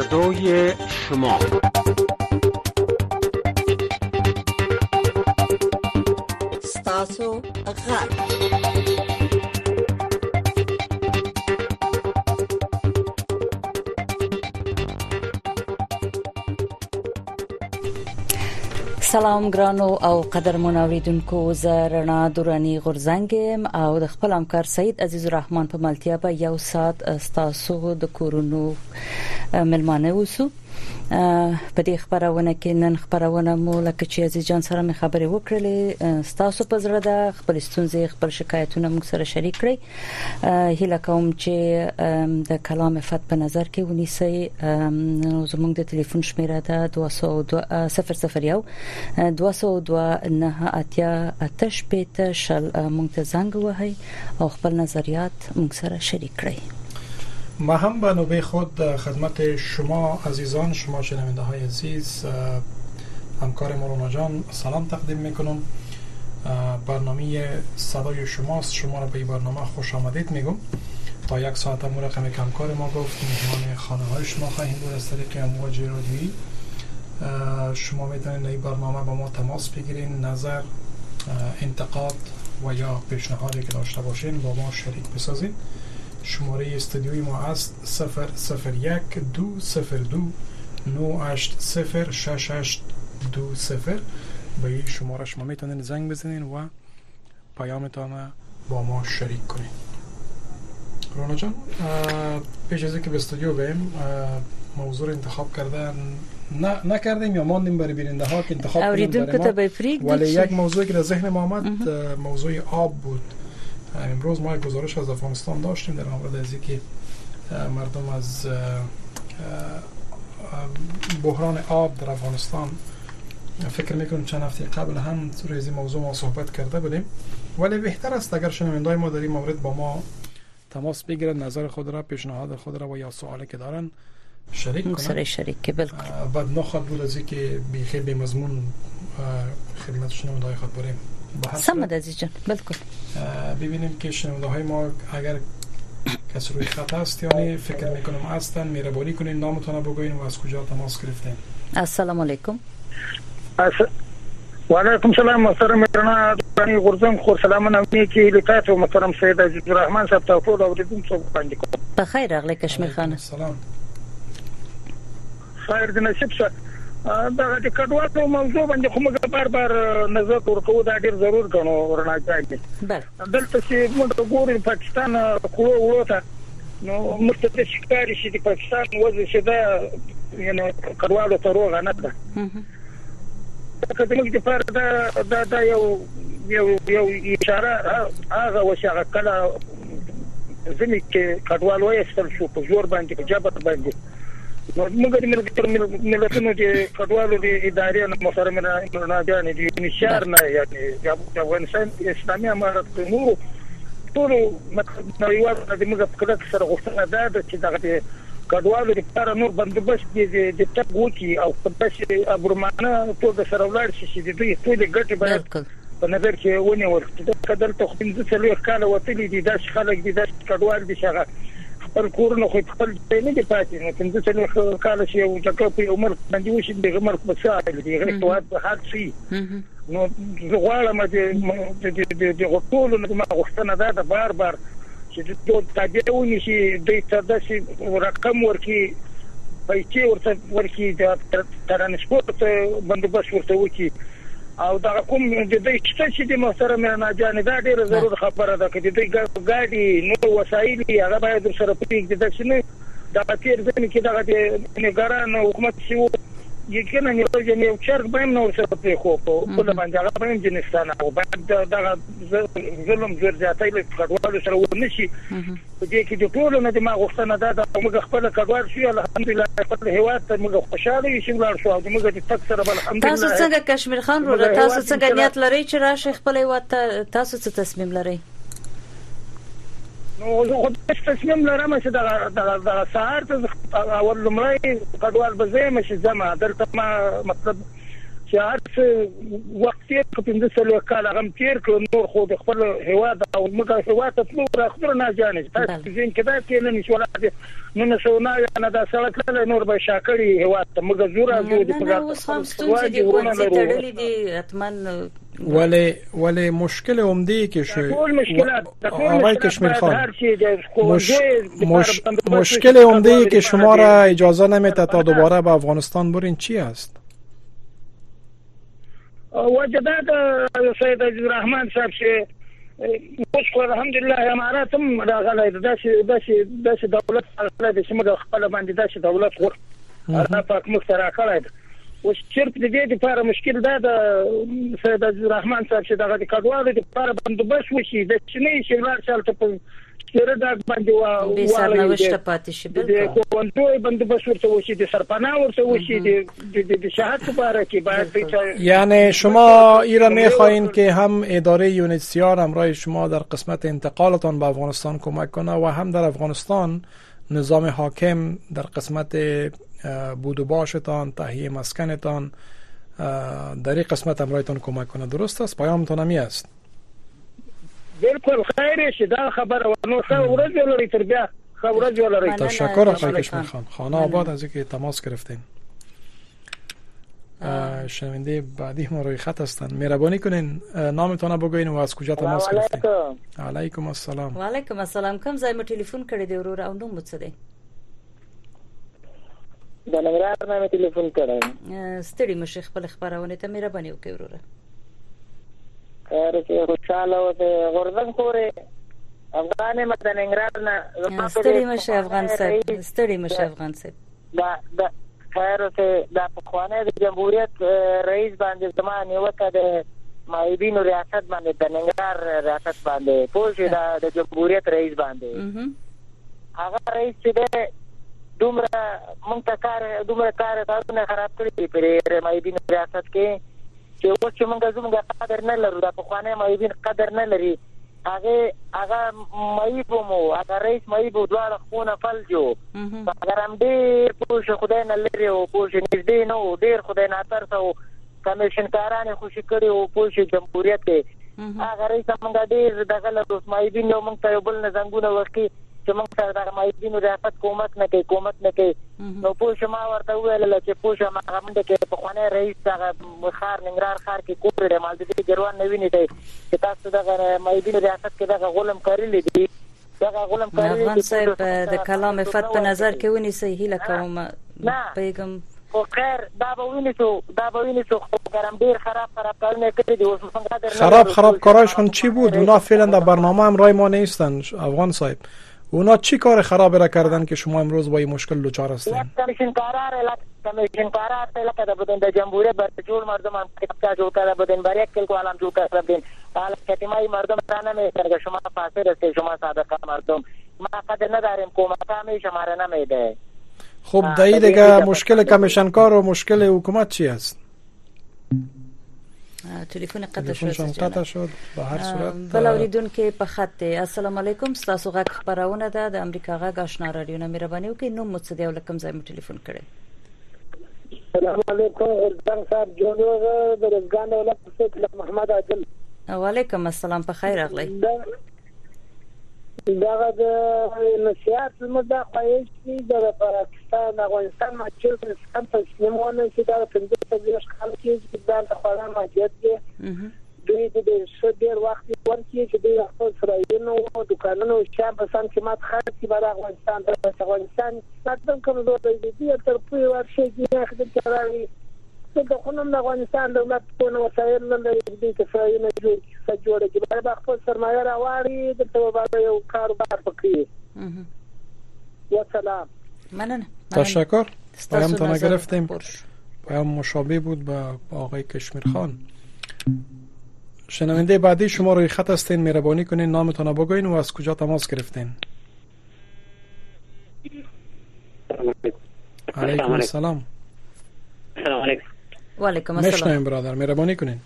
فردای شما. ستاسو غږ. سلام ګرانو او قدرمن اوریدونکو، زه رڼا دورانی غورزنګم او د خپل همکار سید عزیز الرحمن په ملتیا به یو سات ستاسو د کورونو ملمانه وسو. په دې خبرونه کې نن خبرونه مو لکه چې عزیز جان سره مې خبرې وکړلې، ستاسو په زړه د خپل ستونزې خپل شکایتونه موږ سره شریک کړئ. هیله کوم چې د کلام فت په نظر کې ونیسئ. زموږ د ټلیفون شمیره ده 202 202 موږ ته زنګ وهئ او خپل نظریات موږ سره شریک کړئ. ما هم به نوبه خود خدمت شما عزیزان، شما شنونده های عزیز، همکار مولانا جان سلام تقدیم میکنم. برنامه صدای شماست، شما را به این برنامه خوش آمدید میگم. تا یک ساعت هم رقم که همکار ما گفت میهمان خانه های شما خواهیم بود از طریق امواج رادیویی. شما میتونید این برنامه با ما تماس بگیرین، نظر، انتقاد و یا پیشنهادی که داشته باشین با ما شریک بسازید. شماره استودیوی ما است 001 202 980 6820. به این شماره شما میتونید زنگ بزنین و پیامتان با ما شریک کنین. رونا جان، پیش از اینکه به استودیو بریم موضوع انتخاب کردن نکردیم یا ماندیم برای بیننده ها که انتخاب کنیم، ولی یک موضوعی که در ذهن ما آمد موضوع آب بود. امروز ما یک گزارش از افغانستان داشتیم در مورد از اینکه مردم از بحران آب در افغانستان فکر میکنم چند هفته قبل هم روی این موضوع ما صحبت کرده بودیم، ولی بهتر است اگر شنونده‌های ما در این مورد با ما تماس بگیرن، نظر خود را، پیشنهاد خود را و یا سوالی که دارن شریک کنن. شریک بالکل. بعد نخواد بود از اینکه بیخی به مضمون خدمت شنونده‌های خود بریم. سمد عزیز جان، بالکل. ببینیم که شنونده های ما اگر کسی روی خط هست یعنی فکر میکنم هستن، مهربانی کنین نامتون بگوین و از کجا تماس گرفتین. السلام علیکم. و علیکم سلام محترم رڼا دورانی غورزنګ. خو سلامونه مې کې لکات او محترم سید عزیز الرحمن صاحب ته ټول اوریدونکو باندې کوم. بخیر راغلی کشمیر خانه. سلام. خیر د نصیب څخه دا د کډوالو موضوع باندې خو موږ بار نظر ورکو، دا ډیر ضرور غنو ورنا چاهي. دلته چې موږ ګورو پاکستان خو وروته نو مستقل شکاري چې د پاکستان وځي چې دا یعنی کډوالو ته روغ نه ده. کله چې موږ دا یو اشاره هغه وشغه کله ځینې کې کډوالو یې ستل شو په زور باندې په جبر باندې. موږ د ملتونو د کډوالو د ادارې محترم رڼا جان دي نشار نه یعنی د افغانستان اسلامي امارت نور ټول نړیوال د موږ په کله سره غوښتنه ده چې دغه کډوالو لپاره نور بندوبست د تک وکی او په داسې ابرمانه ټول سره ولاړ شي چې دوی ټول ګټه باید په نظر کې ونیول. کله ته خو 15 کال وتلی دي داس خلک دي داس کډوال دي شغه خپل کورونه خو خپل نه دي پاتې. نو 15 کال چې یو ځکه په عمر باندې وشي د عمر په ساعت دي غریب په حد شي. نو زه غواړم چې د غوښتلو نه ما غوښتنه ده د بار چې د تابعونی شي د تداسي رقم ورکی پیسې ورکی د ترانسپورت بندوبست ورته وکي او دا کوم د دې چې د محترم رڼا جان دا ډیره ضرور خبره ده چې د ګاډي نو وسایل هغه باید سره پېږدي د شنو دا تیر ځنه کې دا د نګران حکومت شو یقینا یو چرګ باندې نو سره په خو په باندې هغه باندې جنستانه او بعد دا ظلم زرځاتای له کډوالو سره ونشي په دې کې د ټولو نه د ما غوښتنه ده موږ خپل کډوال شو الحمدلله خپل هیواد ته موږ خوشاله یو شملار شو او موږ د تک سره الحمدلله. تاسو څنګه کشمیر خان رو تاسو څنګه نیت لرئ چې راشي خپل هیواد ته؟ تاسو څه تصمیم لرئ؟ نو زه خو تصمیم لرم چې دا سهار ته اول لمړی کډوال به زه مې زما دلته ما مطلب چې هر څه وخت تیر کړو 15 کال هغه تیر کړو نور خو د خپل هیواد او موږ هیواد ته ټول راخبر نه ځانې تاسو ځین کې دا کې نه نشول نو څونه نه دا سړک له نور به شاکړي هیواد ته موږ زور راځو د پګا اوس هم ستونزې دي کوڅې تړلې دي اتمن ولی مشکل عمده که آقای کشمیر خان مشکل عمده که شما را اجازه نمیده تا دوباره به افغانستان برین چی است؟ وجدات سید عزیز الرحمن صاحب چې اوس الحمدلله امارات هم راغلی داسې دولت راغلی چې موږ خپل باندې داسې دولت الله پاک موږ سره راکړی اوس چیرته د دې لپاره مشکل دا د سید عزیز الرحمن صاحب چې دغه کډوالو لپاره بندوبست وشي د چینی شهر چالت په چیرې دا باندې به سرنوشت پاتې شي د کوونټوي بندوبست ورته وشي د سرپناه ورته وشي د شهادت لپاره کې باید یعنی شما ایران میخواین که هم اداره یونیسیار همراه شما در قسمت انتقالتان به افغانستان کمک کنه و هم در افغانستان نظام حاکم در قسمت بود و باشتان تهیه مسکنتان در این قسمت همراهتان کمک کنه. درست است؟ پیامتان همی است. بالکل خیره شه دا خبر ونو ورځ ولري تر بیا ورځ ولري. تشکر آقای کشمیر خان. خانه آباد از اینکه تماس گرفتین. شنونده بعدی ما روی خط هستند. مهربانی کنین نامتون بگوین و از کجا تماس گرفتین. علیکم السلام. و علیکم السلام. کوم ځای مو ټلیفون کړی دی ورور او نوم څه دی؟ د ننګرهار نه ټلیفون کړم. ستړي مشه خپل خبرونه ته مهرباني وکړئ وروره. خیر چې خوشاله و د غردن پورې افغانې مته ننګرهار نه ستړي مشه افغان صاحب ستړي مشه افغان صاحب دا خیر چې د افغانې د جمهوریت رئیس باندې زمانه نیوکه د مایبینو ریاست باندې د ننګرهار ریاست باندې پوښي د جمهوریت رئیس باندې هغه رئیس چې دومره مونږ ته کار تاسو خراب کړی په مایبینو ریاست کې چې اوس چې مونږ زموږ قدر نه لرو د پخواني مایبین قدر نه لري هغه مایبو مو هغه رئیس مایبو دواړه خونه فلجو اگر هم ډېر پوښ خدای نه لري او پوښ نږدې نو ډېر خدای نه ترسو کمیشن کارانه خوشي کړي او پوښ جمهوریت هغه رئیس مونږ ډېر دغه له مایبین نو مونږ ته بل نه زنګونه ورکي چې موږ سره د مایبینو ریاست کومک نه کوي نو پوښ ما ورته ویل چې پوښ ما غمنده کې په خونه رئیس هغه خار ننګرهار خار کې کوپر د مالدی ګروان نه ویني دی چې تاسو د مایبینو ریاست کې دغه غلم کړی دی دغه غلم کړی دی. افغان صاحب د کلام فت په نظر کې ونی صحیح لکه پیغام خو خیر دا به ویني څو ګرام ډیر خراب کارونه کړی دی اوس څنګه خراب کاراشون چی بود؟ اونا فعلا در برنامه هم رای ما نیستن افغان صاحب. اونا چی کار خرابی را کردن که شما امروز با این مشکل دچار هستین؟ کمیشن کارا لکه د بدن د جمهوریت بر جوړ مردم که جوړ کړه بدن بر یک کلکو عالم جوړ کړه بدن حالا کتیمای مردم نه میکنه شما فاسد است شما صادقه مردم ما قدر نداریم کومک همی شماره نمیده. خب دایی دیگه مشکل کمیشن کار و مشکل حکومت چی است؟ ټلیفون قطع شد به هر صورت بل اوریدونکو په خط دی. السلام علیکم تاسو غږ خبرونه ده د امریکا غږ آشنا رادیو نه مهرباني وکړئ نو مو څه دی ولکم ځای مو ټلیفون کړی. السلام علیکم غردان صاحب جوړو د رزګان ولایت څخه محمد عادل. وعلیکم السلام په خیر اغلی. دا د نشيات المدة خواهش د پاکستان افغانستان ماچل څخه تسلیمونه چې دا په دې خلک کې د خلانو ماجد دي دوی د ډېر وخت ورکې چې د خپل سرایونو او دکانونو شام په سم کې مات خرڅ بر افغانستان ستاسو کوم ډول دي تر په ورشي کې خدمت کوي د خونم د افغانستان دولت په نو وسایل نه لري چې سرایونه جوړ کړي به خپل سرمایه راوړي د توبه یو کاروبار وکړي. والسلام. مننه. تشکر. پیامتون گرفتیم. پیام مشابه بود با آقای کشمیر خان. شنونده بعدی شما روی خط هستین مهربانی کنین نامتون بگوین و از کجا تماس گرفتین؟ علیکم السلام. سلام علیکم. و علیکم السلام. مشنویم برادر مهربانی کنین.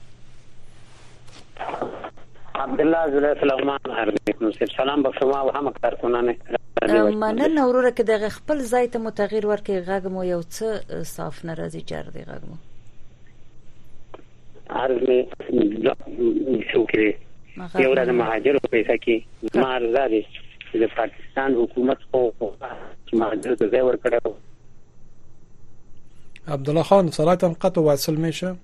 عبدالله زله سلام علیکم. سلام به شما و همه کارکنان. مننه وروره که دغه خپل ځای ته متغیر ورکې غږ مو یو څه صاف ناراضي چر دی غږ مو. عرض می شو کړی یو ورځ مهاجر پیسې کې ما راځي د پاکستان حکومت خو مهاجر ته ځای ورکړو. عبدالله خان صلاتاً قطع وصل میشه.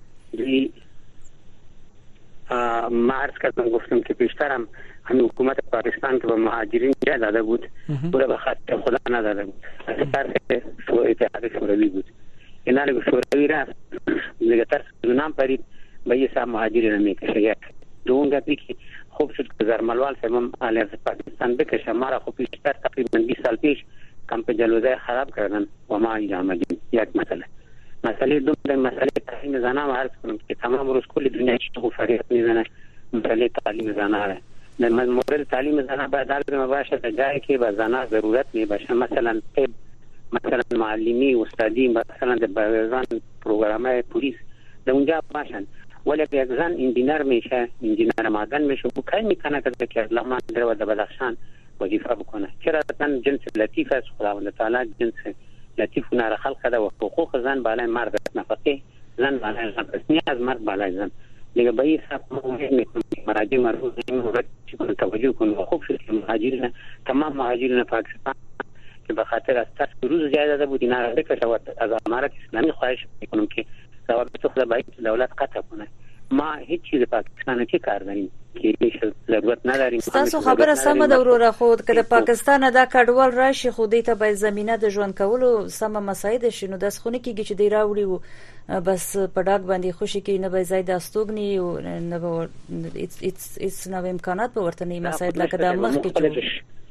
ما عرض کردم گفتم که پیشترم همین حکومت پاکستان که به مهاجرین جای داده بود او به خاطر خدا نداده بود، از طرف اتحاد شوروی بود. اینا رو شوروی رفت دیگه ترس نام پرید به یه سا مهاجرین میکشه. یک دوم گپی که خوب شد که زرملوال سمم علیه پاکستان بکشه. ما را خوب پیشتر تقریبا 20 سال پیش کمپ جلوزه خراب کردن و ما اینجا آمدیم. یک مسئله دوم مسئله تعلیم زنان عرض کنم که تمام روز کل دنیا چطور فریاد میزنه مسئله تعلیم زنان. در مورد تعلیم زنان باید علم باشه در جایی که به زنان ضرورت می باشه، مثلا طب، مثلا معلمی، استادی، مثلا در بازان پروگرام‌های پلیس در اونجا باشن. ولی یک زن انجینر میشه، انجینر معدن میشه، او کاری میکنه که لغمان در و در بدخشان وظیفه بکنه. چرا زن جنس لطیف است، خداوند تعالی جنس لطیف و نر خلق کرده و حقوق زن بالای مرد است. نفقه زن بالای زن است، نه از مرد بالای زن. دیگه به این حساب ما امید میکنیم مراجع مربوط این مورد چیکار توجه کنیم و خوب شد که مهاجرین تمام مهاجرین پاکستان که به خاطر از ترس روز جای داده بود اینا را بکشه و از امارات اسلامی خواهش میکنم که روابط خود با دولت قطع کنه. ما هیچ چیز پاکستان کې کار داریم که ضرورت نداریم. تاسو خبره سمه ده وروره، خو که پاکستان دا کډوال راشي خو دې ته به زمينه د ژوند کولو سمه مساعده شي، نو داس خونه کېږي چې دی راوړي او بس په ډاګ باندې خوشي کې نه به زید استوګني او نه به اټس نو امکانات به ورته نه مساعد لکه د مخ کې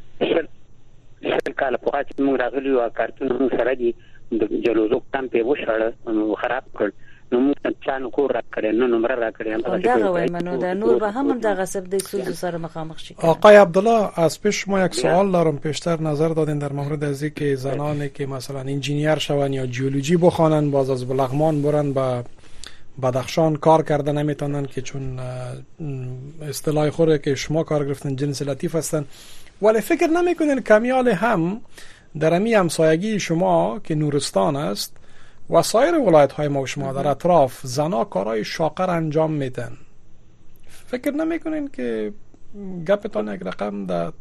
شل کال په وخت موږ راغلي او کارتون سره دي د جلوزو کم په وشړ خراب کړ. نو چانو کور را کړی، نو نمبر را کړی. دا وای منو دا نور به هم د غصب د سود سره مخامخ شي. آقای عبدالله از پیش شما یک سوال دارم. پیشتر نظر دادین در مورد از اینکه زنانی که مثلا انجینیر شون یا جیولوژی بخوانن باز از بلغمان برن به بدخشان کار کرده نمیتونن که چون اصطلاح خوره که شما کار گرفتن جنس لطیف هستن. ولی فکر نمیکنین کمیال هم در امی همسایگی شما که نورستان است و سایر ولایت های ما و شما در اطراف زنا کارهای شاقر انجام میدن؟ فکر نمیکنین که گپتان یک رقم در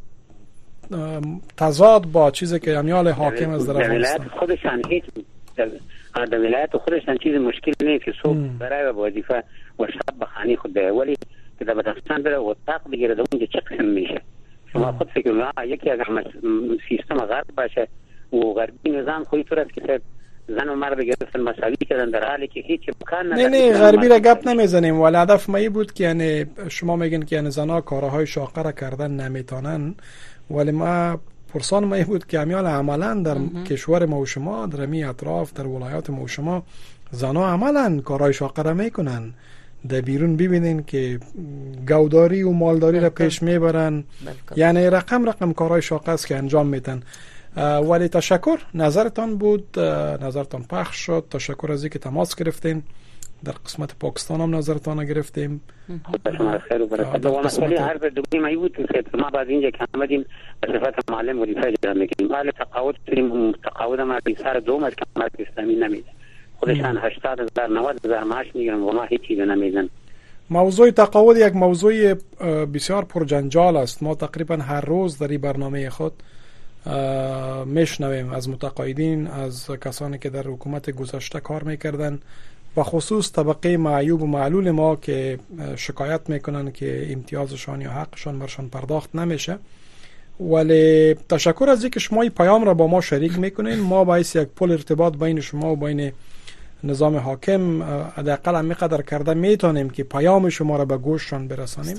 تضاد با چیزی که امیال حاکم از در ولایت خودشان هیچ در ولایت خودشان چیز مشکل نیست که صبح برای وظیفه و شب بخانی خود ده، ولی که در بدخشان بره و طاق بگیره در اونجا چه قسم میشه؟ شما خود فکر نه یکی از سیستم غرب باشه و غربی نظام خوی طور است که زن و مرد گرفتن مساوی کردن در حالی که هیچ امکان نداره. نه غربی را گپ نمیزنیم، ولی هدف ما بود که یعنی شما میگین که یعنی زنا کارهای شاقه را کردن نمیتونن، ولی ما پرسان ما بود که امیال عملا در کشور ما و شما در می اطراف در ولایات ما و شما زنا عملا کارهای شاقه را میکنن. در بیرون ببینین که گوداری و مالداری را پیش میبرن، یعنی رقم کارهای شاقه است که انجام میدن. ولی تشکر، نظرتان بود، نظرتان پخش شد. تشکر از اینکه تماس گرفتین. در قسمت پاکستان هم نظرتان گرفتیم. شما خیر و برکت. و مسئله حرف دومی ما بود که ما بعد اینجا که آمدیم به صفت معلم وظیفه اجرا میکنیم. حال تقاعد شدیم، تقاعد ما بیشتر دوم از کمال اسلامی نمیده. خودشان 80,000 90,000 معاش میگیرن و ما هیچ چیزی نمیدن. موضوع تقاعد یک موضوع بسیار پرجنجال است. ما تقریبا هر روز در این برنامه خود میشنویم از متقاعدین، از کسانی که در حکومت گذشته کار میکردن و خصوص طبقه معیوب و معلول ما که شکایت میکنن که امتیازشان یا حقشان برشان پرداخت نمیشه. ولی تشکر از اینکه شما این پیام را با ما شریک میکنین. ما باعث یک پل ارتباط بین شما و بین نظام حاکم حداقل هم میقدر کرده میتونیم که پیام شما را به گوششان برسانیم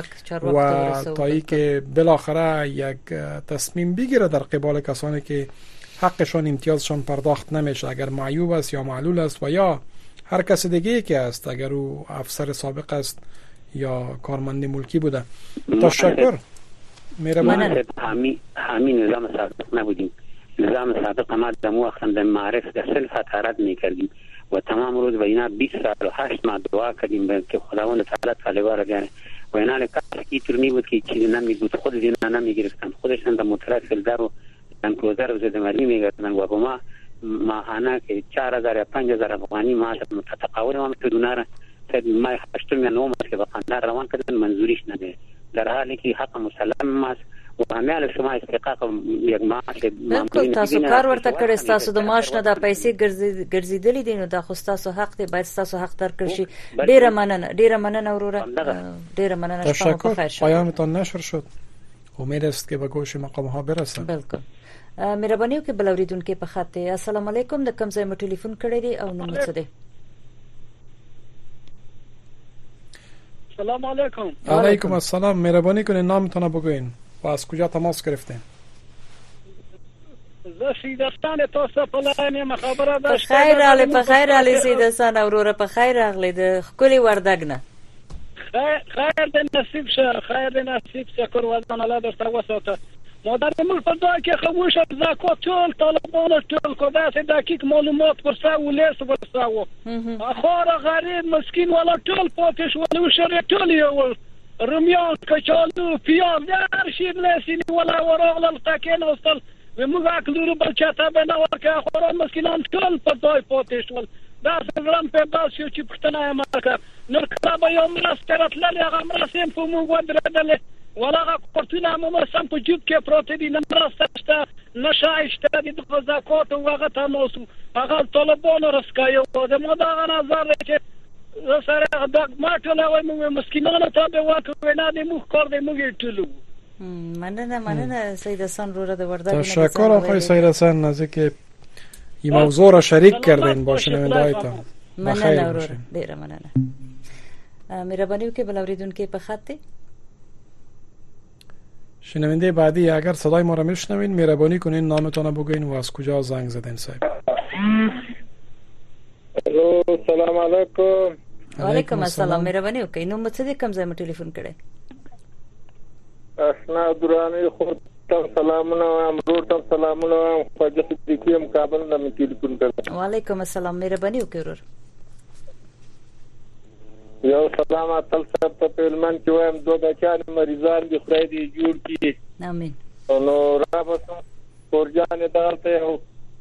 و تا ای که بالاخره یک تصمیم بگیره در قبال کسانی که حقشان امتیازشان پرداخت نمیشه، اگر معیوب است یا معلول است و یا هر کس دیگه که است، اگر او افسر سابق است یا کارمند ملکی بوده. تشکر. مهربانی. همین نظام سابق نبودیم. نظام سابق ما دمو اخند معرف در سلف حتارت میکردیم و تمام روز و اینا 20 سال و 8 ماه دعا کردیم که خداوند تعالی طالبا بیاره و اینا لکه ترمی بود که چیزی نمیگفت، خود دینا نمیگرفتن، خودشان در مترفل در و انکلوزر و زدمالی میگردن و با ما ماهانه که 4,000 یا 5,000 افغانی معاش تقاعد ما بدوناره ته ما 8 میلیون کې به قندار روان کړي منظوریش نه ده در حالی که حق مسلم است و عمل شما استحقاق یک معاش بالکل تاسو کار ورته کړی تاسو د معاش نه د پیسې ګرځیدلې دي نو دا خو تاسو حق دی باید تاسو حق درکړئ شي ډیره مننه وروره ډیره مننه شما په خیر شو پیامتان نشر شد امید است که به گوش مقام ها برسه بالکل مهرباني وکړئ بل اوریدونکو په خاطر السلام علیکم د کوم ځای مو ټلیفون کړی دی او نوم څه دی سلام علیکم علیکم السلام مهربانی کنید نامتون بگوین و از کجا تماس گرفتین زه سیدستان تاسو په لاینه مخابره ده په خیر علي سیدستان اوروره په خیر راغلی د خولي وردګ نه خیر د نصیب شکر وزن الله درته وساته مادر موږ په ځای کې خموش زکات ټول طالبانو ټول کو داسې دقیق معلومات ورسره ولېس ورسره اخر غریب مسکین ولا ټول پاتې شو شر ټول یو رمیان کچالو پیاز هر شي لسینی ولا وراغله القاکین وصل موږ اکلو بل چاته بنا ورکه اخر مسکینان ټول په ځای پاتې شو دا څنګه په باسیو چې پښتنه ما کا نور کله یو مرسترت لري هغه مرسم په موږ ودرېدل ولا قرطنا مو سم په جوب کې پروت دي نه مرسته نشایشته دي د زکات او هغه تاسو هغه طالبانو رسکایو د مداغه نظر چې سره د ماټله وای مو مسکینانو ته به واکو نه دي مو کار دي مو ټلو مننه سید حسن روره د وردګ تشکر آقای سید حسن از اینکه این موضوع را شریک کردین با شنونده‌هایتان مننه روره ډیره مننه مهرباني وکړئ بل اوریدونکو په خاطر شنونده بعدی اگر صدای ما را میشنوین مهربانی کنین نامتون رو بگوین و از کجا زنگ زدین صاحب الو سلام علیکم وعلیکم السلام مهربانی وکړئ نو مڅ دې کوم ځای ټلیفون کړی اسنا درانی خود تم سلامونه امرور تم سلامونه خواجه صدیقی ام کابل نه ټلیفون کړم وعلیکم السلام مهربانی وکړئ یو سلام اتل صاحب ته پیلمن چې وایم دوه بچان مریضان دي خدای دې جوړ کړي امين نو رابط ورجان دالته یو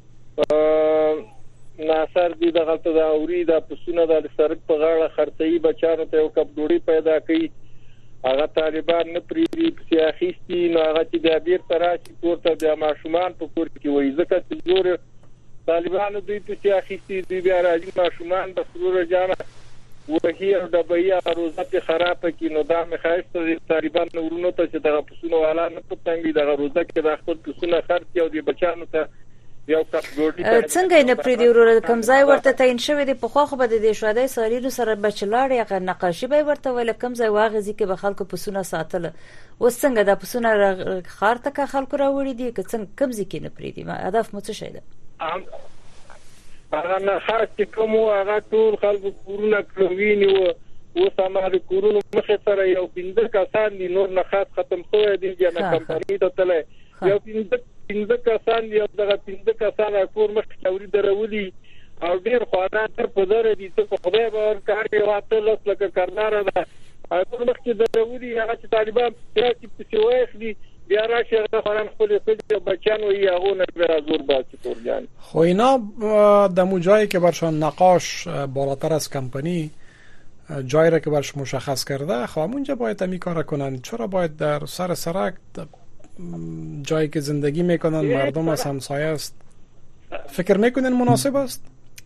ناصر دې دغلته دا اوري دا پسونه د سرک په غاړه خرڅي بچانو ته یو کپ ډوډۍ پیدا کړي هغه طالبان نه پریری سیاخیستی نو هغه چې د بیر تراشي پورته د ماشومان په کور کې وایي ځکه چې زور طالبان دوی په سیاخیستی دوی بیا راځي ماشومان د سرور جامه وهي او د بیا روزه خراب کی نو دا مخایسته د طالبان ورونو ته چې دغه پسونه والا نه پټنګي دغه روزه کې د خپل پسونه خرڅ او د بچانو ته یو کپ ډوډۍ څنګه نه پریدي ورور کمزای ورته تعین شوی دی په خو به د شوادای سالینو سره بچلاړ یا نقاشي به ورته ول کمزای واغزي کې به خلکو پسونه ساتل وسنګ د پسونه خارته کا خلکو راوړي دي که څنګه کمزي کې نه پریدي ما هدف مو څه شي ده هغه نه خاص کوم هغه ټول خلکو کورونه کړویني او سماره کورونه مخه سره یو 15 کسان دي نور نه خاص ختم شوی دي چې نه کمپنی ته تله یو 15 کسان یو دغه 15 کسان کور مخ توري درولي او ډیر خوانا تر په دره دي ته خدای به کار یې واته لکه کارنار ده او مخ کې درولي هغه چې طالبان چې پسوي دي بیا راشي خوران خپل بچان و یاغو نه به زور باسی تورجان خو اینا دمو جایی که برشان نقاش بالاتر از کمپانی جایی را که برش مشخص کرده خب اونجا باید همی کار کنن چرا باید در سر سرک جایی که زندگی میکنن مردم از همسایه است فکر میکنن مناسب است؟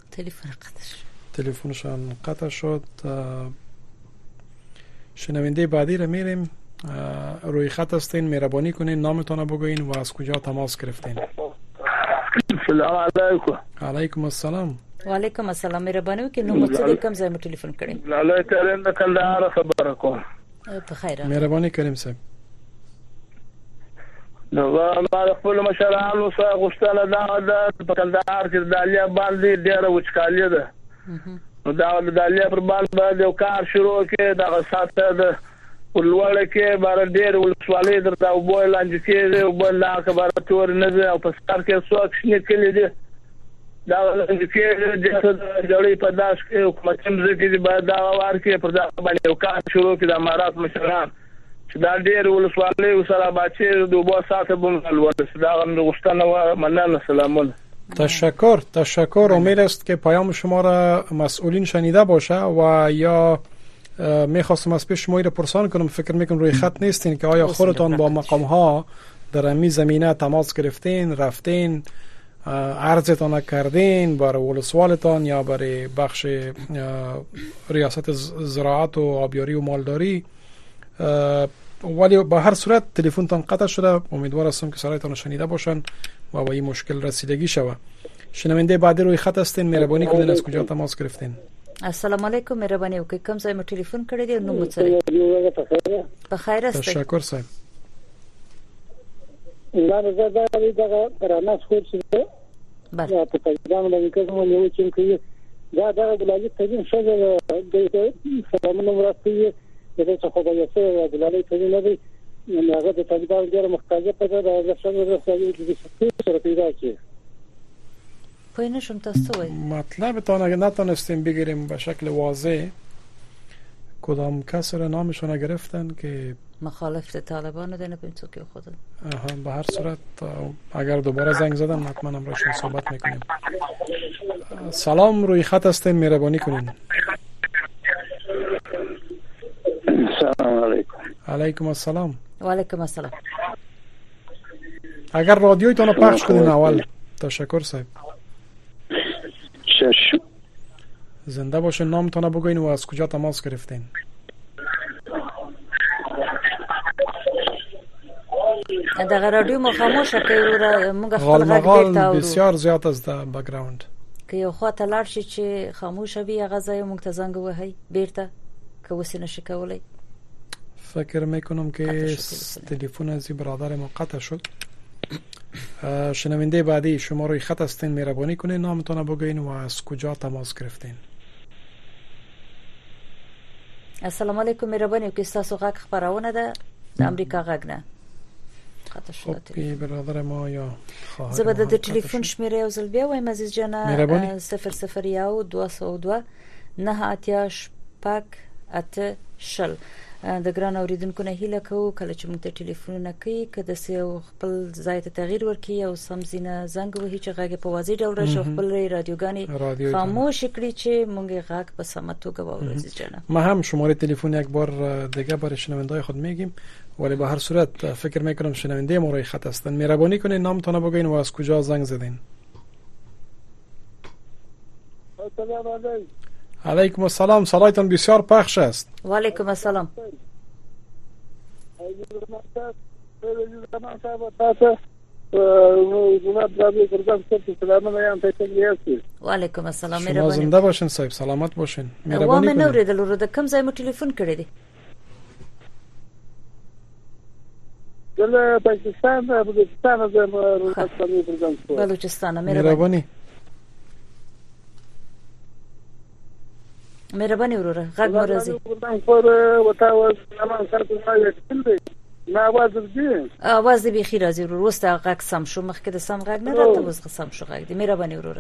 تلفنشان قطع شد شنونده بعدی را میریم روی خط هستین مهربانی کنین نامتون رو بگوین و از کجا تماس گرفتین سلام علیکم علیکم السلام وعلیکم السلام مهربانی وکړئ نو مڅ دې کوم ځای مو ټلیفون کړی الله تعالی د کندهار خبره کوم په خیر مهربانی کریم صاحب نو ما خپل مشرانو سره غوښتنه دا په کندهار کې د علیا باندې ډیره وچکالي ده نو دا د علیا پر باندې یو کار شروع کړي دا ساته د ولوړ کې بار ډېر ولسوالۍ درته او بوی لاندې کې او بل لا خبره تور نه ده او په سر کې څو اکشن کړي دي دا لاندې کې د جوړې په داس کې حکومت هم ځکه باید دا ورکه پر دا باندې یو کار شروع کړي د امارات مشران چې دا ډېر ولسوالۍ سره باچې د بو ساته بم ولول دا غوښتنه و مننه سلامونه تشکر. امید است که پیام شما را مسئولین شنیده باشه و یا میخواستم از پیش شما را پرسان کنم، فکر میکنم روی خط نیستین که آیا خودتان با مقام ها در این زمینه تماس گرفتین، رفتین، عرضتان کردین برای ولسوالتان یا برای بخش ریاست زراعت و آبیاری و مالداری، ولی به هر صورت تلفنتان قطع شده. امیدوار هستم که سرایتان شنیده باشن و با این مشکل رسیدگی شود. شنونده بعدی روی خط هستین، مهربانی کنین از کجا تماس گرفتین؟ السلام علیکم، مهربانی وکړئ کوم ځای مو ټلیفون کړی دی نو مو سره په خیر است. تشکر صاحب. لا زړه دغه راناس خو چې بله په پیغام باندې کوم یو چې کوي دا بلالي تدین شوه د سلامونه مرستي د څه خو به یې بلالي تدین نه دی هغه د طالبان ډیره مختلفه په دا څنګه راځي سره پیدا کی پوینه شم تاسو وای مطلب تا نتونستیم بگیریم به شکل واضح کدام کس را نامشون گرفتن که مخالفت طالبان دینه به تو که خودن. به هر صورت اگر دوباره زنگ زدن حتما امروزشون صحبت میکنیم. سلام، روی خط هستین، مهربانی کنین. السلام علیکم. علیکم السلام. و علیکم السلام. اگر رادیویتون رو پخش کنین اول. تشکر صاحب. زنده باشین، نامتون رو بگوین و از کجا تماس گرفتین؟ دغه رادیو مو خاموشه کوي را موږ خپل غږ غال بسیار زیات از د بک‌گراوند که یو خواته لاړ شي چې خاموشه وي هغه ځای موږ ته زنګ وهي بیرته که وسې نشي کولی. فکر میکنم که تلفن از برادر ما قطع شد. شنونده بعدی شما روی خط هستین، مهربانی کنین نامتون رو بگوین و از کجا تماس گرفتین؟ السلام علیکم، مهربانی وکړئ تاسو غږ خبرونه ده د امریکا غږ نه خب برادر ما یا خواهر زبده د ټلیفون شمیره یو ځل بیا وایم عزیز جانا 001 202 9 شپږ اته شل. د ګران اوریدونکو نه هیله کوو کله چې موږ ته ټلیفونونه کوي که د سیو خپل ځای ته تغییر ورکړي او سمزینه زنګ وهي چې غږ په واضح ډول راشي، خپل رادیوګانې خاموش کړي چې موږ غږ په سمه توګه واورو. عزیز جانا ما هم شماره تلفن یک بار دیگه برای شنونده‌های خود میگیم، ولی به هر صورت فکر میکنم شنونده ما روی خط هستن. مهربانی کنین نامتون رو بگین و از کجا زنگ زدین؟ السلام علیکم. علیکم السلام، صلایتان بسیار پخش است. و علیکم السلام. و علیکم السلام، شما زنده باشین صاحب، سلامت باشین. مهربانی کنین. و من اوریدل ورو د کوم ځای مو ټلیفون کړی دی؟ دل پاکستان د بلوچستان د بلوچستان. مهربانی مهربانی وروره غږ مو راځي. اواز دې بخیر راځي وروره، وسته غږ سم شو، مخکې د سم غږ نه راته اوس سم شو غږ دې. مهربانی وروره.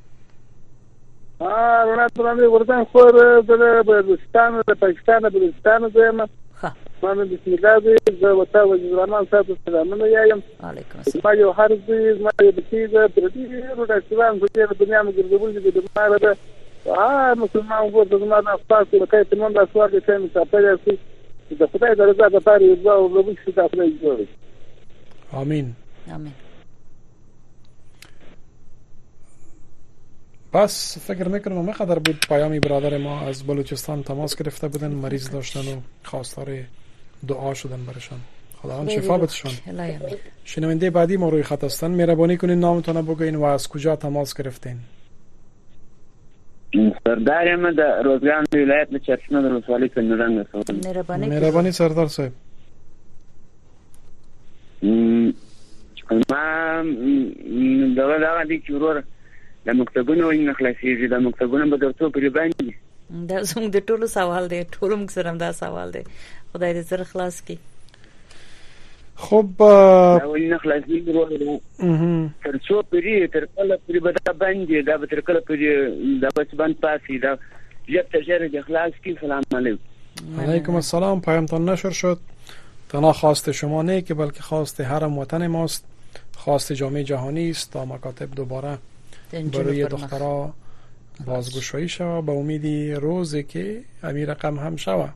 رڼا ترانه وردان خور د بلوچستان د پاکستان د بلوچستان زما مانه بسم الله دې زه وتا وزرمان تاسو سلامونه یم. علیکم السلام. ما یو هر دې ما دې بچی د دې روډاکټوان په دې دنیا موږ ګرځول دي د ماره ده مسلمان وګور د زما د خاص په کای ته مونږ د سوال کې څنګه سپارل شي د خدای د رضا لپاره یو او د بل څه د خدای جوړ. آمین آمین. بس فکر میکنم ما قدر بود پیامی برادر ما از بلوچستان تماس گرفته بودن، مریض داشتن و خواستار دعا شدن برشان. خداوند شفا بدهشون. شنونده بعدی ما روی خط هستن، مهربانی کنین نامتون رو بگین و از کجا تماس گرفتین؟ سردار احمد د روزګان ولایت له چرچنه د ولسوالۍ څخه نرنګ سره. مهرباني سردار صاحب. ما دا د چورور د مکتبونو وینې خلاصېږي، د مکتبونو به درته پرې باندې دا زموږ د ټولو سوال دی، ټولو موږ سره دا سوال دی، خدای دې زر خلاص کړي. خب دا وینې خلاصېږي ورو تر څو پرې تر کله پرې به دا باندې دا به تر کله پرې دا بس باندې پاسي دا جب تجربه د خلاص کی. سلام علیکم. علیکم السلام. پیامتان نشر شد. تنها خواست شما نه که بلکه خواست هر وطن ماست خواست جامعه جهانی است تا مکاتب دوباره برای دخترها بازگشایی شود به امید روزی که امیر رقم هم شود.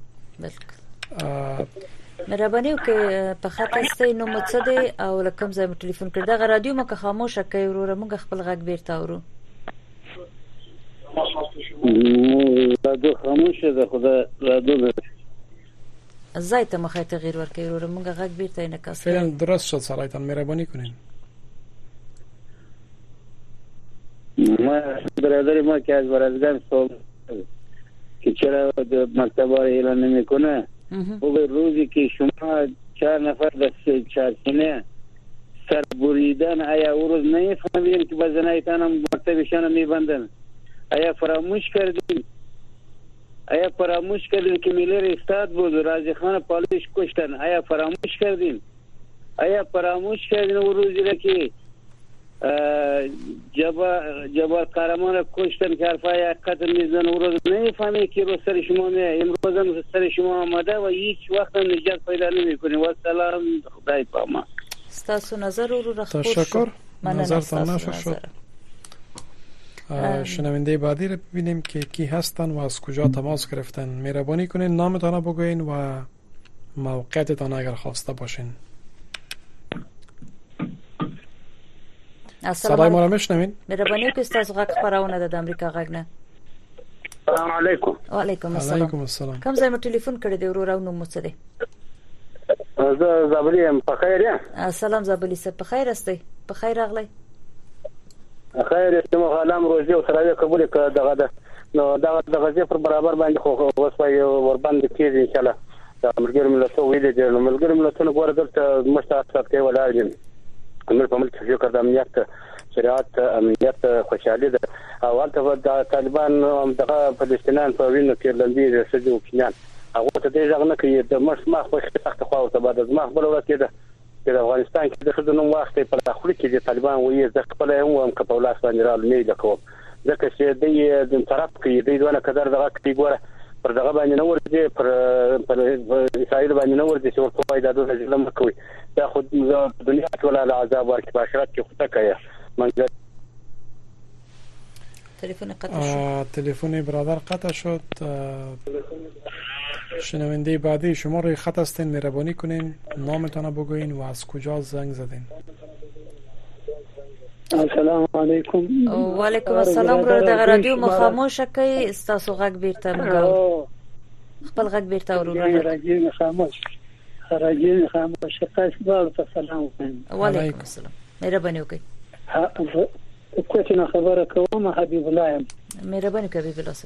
مهرباني وکړئ په خط استې نو متصدي او لکم زما ټلیفون کړه دا رادیو مکه خاموشه کوي وروره موږ خپل غږ بیرته اورو. رادیو خاموشه ده خدا رادیو زای ته مخه تغییر ورکوي وروره موږ غږ بیرته نه کاست. فعلا درست شد سرایتان مهرباني کنین. ما برادری ما که از ورزگان سوال که چرا مکتب اعلان نمیکنه او به روزی که شما 4 نفر در چارچینه سر بریدن آیا او روز نمیفهمید که با زنایتان هم مکتبشان میبندن؟ آیا فراموش کردین؟ آیا فراموش کردین که میلر استاد بود رازی خان پالیش کشتن؟ آیا فراموش کردین؟ آیا فراموش کردین او روزی را که جبار قهرمان کشتن که حرفای حقیقت میزنن او روز نمیفهمید که رو سر شما امروز هم سر شما آمده و هیچ وقت هم نجات پیدا نمیکنید. و سلام خدای پاما. ستاسو نظر رو رخصت تشکر. نظرتان نشر شد. شنونده بعدی رو ببینیم که کی هستن و از کجا تماس گرفتن. مهربانی کنین نامتان بگوین و موقعیتتان اگر خواسته باشین. صدای ما را میشنوین؟ مهربانی که تاسو غږ خبرونه د امریکا غږ نه. سلام علیکم. و علیکم السلام. کوم ځای مو ټلیفون کړی دی ورور او نو مو څه دی؟ زه زابلی ام. په خیر یا؟ سلام زابلی سه په خیر استئ؟ په خیر راغلی؟ خیر ته غلام روزي او تراوی قبول کړه دغه ده. نو دغه غزي پر برابر باندې خو وسوي ور باندې کیږي ان شاء الله. د امریکا ملتونو ویلې دي نو ملګری ملتونو ګوره دلته مشتاقات کوي ولاړ دي. امر په ملک فکر د امنیت شریعت امنیت خوشحالي ده. اول ته د طالبان هم دغه فلسطینیان په وینو کې لندې رسېدو کینان هغه ته دې ځغنه کوي د مرس ما خو سخت خو ته بعد از ما خبر ورته ده چې د افغانستان کې د خدای نوم وخت په داخلي کې د طالبان وې ځکه خپل هم کپ ولاس باندې رال نه لکوم ځکه چې د طرف کې د دوه قدر دغه کې ګوره پر دغه باندې نو ورته پر اسرائیل باندې نو ورته چې ورته پیدا د ظلم کوي دا خو د دنیا ټول عذاب ورکړي په آخرت کې خطا کوي. منځ تلفن قطع شد. تلفن برادر قطع شد. شنونده بعدی شما روی خط هستین مهربانی کنین نامتان بگوین و از کجا زنگ زدین. السلام علیکم. و علیکم السلام. رو دغه رادیو مخاموش کوي استاسو غږ بیرته مګو خپل غږ بیرته ورور رادیو خاموش تاسو ته سلام کوم. و علیکم السلام. مهرباني وکړئ. کوڅه خبره کوم حبیب الله. مهرباني کوي حبیب الله.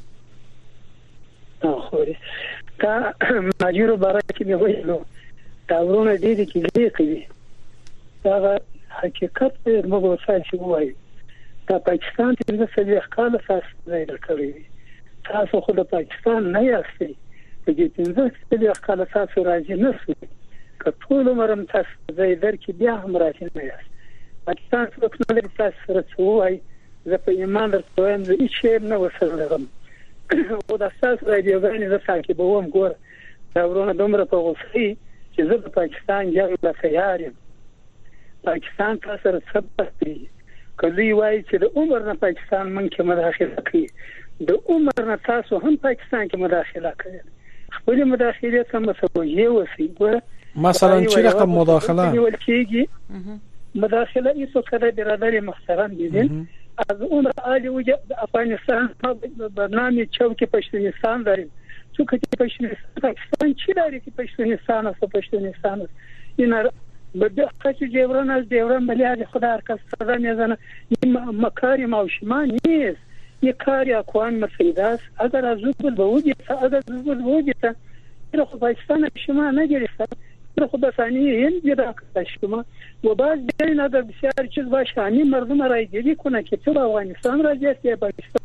خوري کا ماجورو بارکه دی ویلو دا ورونه دي چې لیکي دا حقیقت موږ ساتي وایي دا پاکستان ته د سړي ښکاله اساس نه درکړي تاسو خو د پاکستان نه یاستئ په دې چې د ښکاله اساس راځي نه سي کټول مرم تاسو زې درکې بیا هم راځي نه یاست پاکستان څو نه لري تاسو رسوي زه په ایمان درته چې هیڅ نه وسره او د اساس راځي غوښنه زه ساکي به ووم ګور دا ورونه دومره په غوسه چې زه د پاکستان جنگ لا تیار یم. پاکستان تاسو سره ثبت دي کله وایي چې د عمر نه پاکستان من کې مداخله کوي د عمر نه تاسو هم پاکستان کې مداخله کوي خپل مداخله ته مسوي وسی ګور مثلا چی رقم مداخله مداخله ایسو کده برادر محترم دیدین از اون عالی وجه افغانستان برنامه چوک پشتونستان داریم چون که پاکستان چی داری که پشتونستان است و پشتونستان است این بده خاطر جبران از دوران ملیار خدا هرکس صدا میزنه این مکاری ماشما نیست یک کاری اقوام متحده است اگر از زبل بوجه اگر زبل بوجه این خود پاکستان شما نگرفته این خود ثانیه این جدا شما و بعد بیاین اگر بسیار چیز باشه همین مردم رای گیری کنه که تو افغانستان راځي یا پاکستان.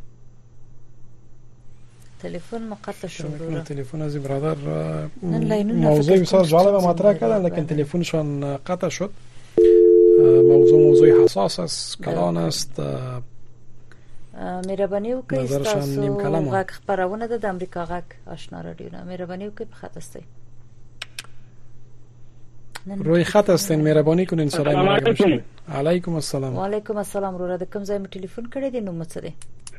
تلفن مقطع شد. تلفن از برادر موضوع بسیار جالب مطرح کردن لیکن تلفنشان قطع شد. موضوع حساس است کلان است. مهرباني وکړئ تاسو غږ خبرونه د امریکا غږ آشنا رادیو نه مهرباني وکړئ په خط استئ. روی خط هستین، مهربانی کنین صدای ما را بشنوید. علیکم السلام. و علیکم السلام. رو را د کوم ځای مو ټلیفون کړی دی؟ نو څه دی؟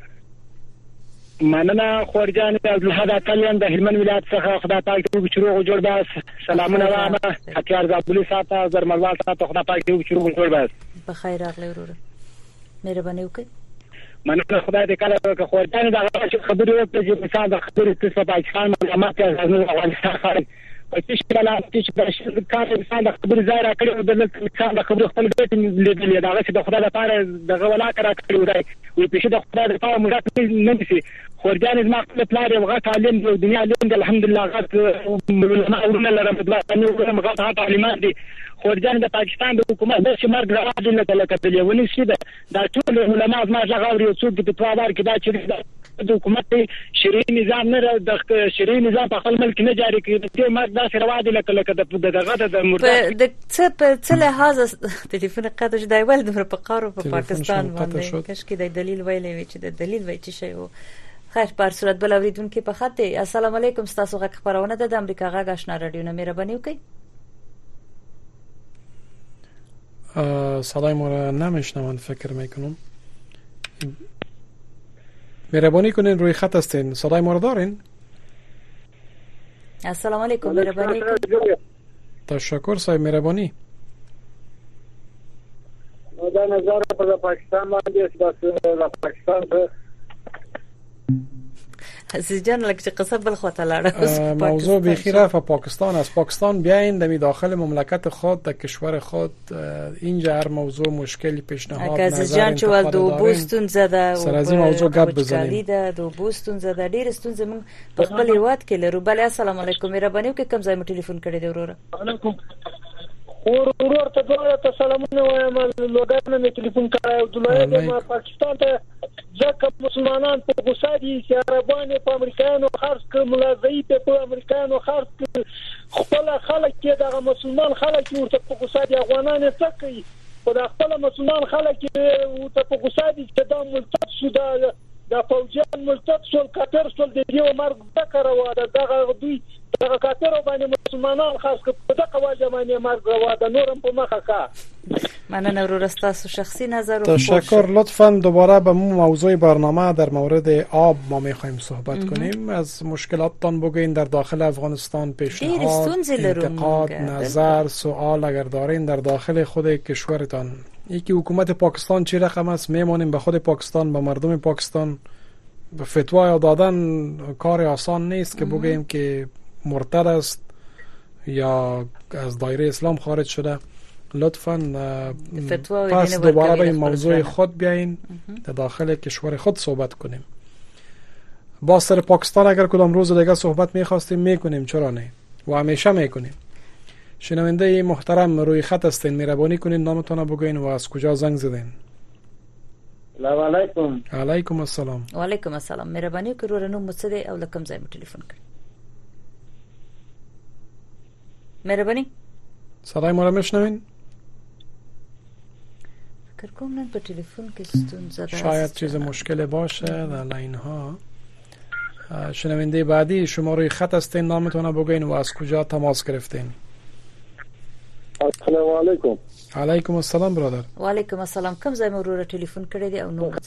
مننه خورجان از لحظه تلیم د هلمند ولایت څخه. خدای پاک دې چروغ جوړ باس. سلامونه وایم اتیار زابلی ساته زرملوال ساته. خدای پاک دې چروغ جوړ باس. بخیر راغلی وروره، مهرباني وکړئ. مننه خدای دې کله خورجان دا خبرې وکړي چې مثال د خبرې په پاکستان معلومات یا افغانستان خارج پاتې شي. چې کار انسان د خبرې ځای را کړی د انسان د خبرې خپل ګټې لیدلې دا چې د خدای لپاره دغه ولا کرا کړی دی وي په د خدای لپاره موږ نه نشي. خورجان زما خپل پلار یو غټ عالم دی، دنیا عالم دی الحمدلله، غټ علماء لرم د غټ عالمان دي. خورجان د پاکستان د حکومت د شمار غواړي نه تلکتلې ونی شي دا ټول علماء زما غواړي او څوک د توابار کې دا چې د حکومت شرعي نظام نه د شرعي نظام په خپل ملک نه جاری کړي چې مرګ دا سره وعده لکه دغه د مرده د څه لحاظ ټلیفون قطع شو دی ول د پقارو په پاکستان باندې کش کې د دلیل ویلې وی چې د دلیل وی چې شی وو. خیر په صورت بل اوریدونکو په خط. السلام علیکم، تاسو غږ خبرونه د امریکا غږ آشنا رادیو نه مهرباني وکړئ. صدای ما را نمیشنون فکر میکنم. مهربانی کنین روی خط هستین، صدای ما را دارین؟ السلام علیکم، مهربانی کنین. تشکر صاحب، مهربانی. دا نظر په پاکستان باندې د پاکستان عزیز جان لکه چې قصه بل خواته لاړه. موضوع بخیره په پاکستان از پاکستان بیاین در داخل مملکت خود در کشور خود اینجا هر موضوع مشکلی پیشنهاد عزیز جان چې ول دو بوستون زده سر از این موضوع گپ بزنیم. دو بوستون زده ډیر ستونزې موږ په خپل هیواد کې لرو. بل السلام علیکم، مهرباني وکړئ کوم ځای مو ټلیفون کړی دی وروره؟ علیکم ورور ته دوه ته سلامونه وایم. لوګانه مې ټلیفون کړی او دلته پاکستان ته ځکه مسلمانان په غوسه دي چې عربان په امریکایانو خرڅ کړ، ملازمي په امریکایانو خرڅ کړ، خپل خلک کې دغه مسلمان خلک ورته په غوسه دي. افغانان څه کوي؟ په خپل مسلمان خلک ورته په غوسه دي چې دا ملتد شو، دا فوجیان ملتد شول، کافر شول، د دې مرګ ذکر واده دغه دوی دغه کافر باندې مسلمانان خاص په دغه واجب باندې مرګ واده نورم په مخه کا. مننه ورور استاسو شخصی نظر. تشکر. لطفاً دوباره به موضوع برنامه در مورد آب ما میخوایم صحبت کنیم. از مشکلاتتان بگوین در داخل افغانستان، پیشنهاد، انتقاد، نظر، سوال اگر دارین در داخل خود کشورتان. یکی حکومت پاکستان چی رقم است، میمانیم به خود پاکستان، به مردم پاکستان. به فتوا دادن کار آسان نیست که بگیم که مرتد است یا از دایره اسلام خارج شده. لطفاً پس دوباره به این موضوع خود بیاین، در داخل کشور خود صحبت کنیم. با سر پاکستان اگر کدام روز دیگه صحبت میخواستیم میکنیم، چرا نه، و همیشه میکنیم. شنونده محترم روی خط هستین، مهربانی کنین نامتون بگوین و از کجا زنگ زدین؟ السلام علیکم. علیکم السلام. و علیکم السلام. مهربانی کړئ نو مڅده او لکم ځای مو ټلیفون کړئ. مهربانی. صدای ما را میشنوین؟ فکر کنم نه په ټلیفون کې ستونزه ده، شاید چیز مشکل باشه در لاین ها. شنونده بعدی شما روی خط هستین، نامتون بگوین و از کجا تماس گرفتین؟ السلام علیکم. علیکم السلام برادر. و علیکم السلام. کوم ځای مو ورور ټلیفون کړی دی او نو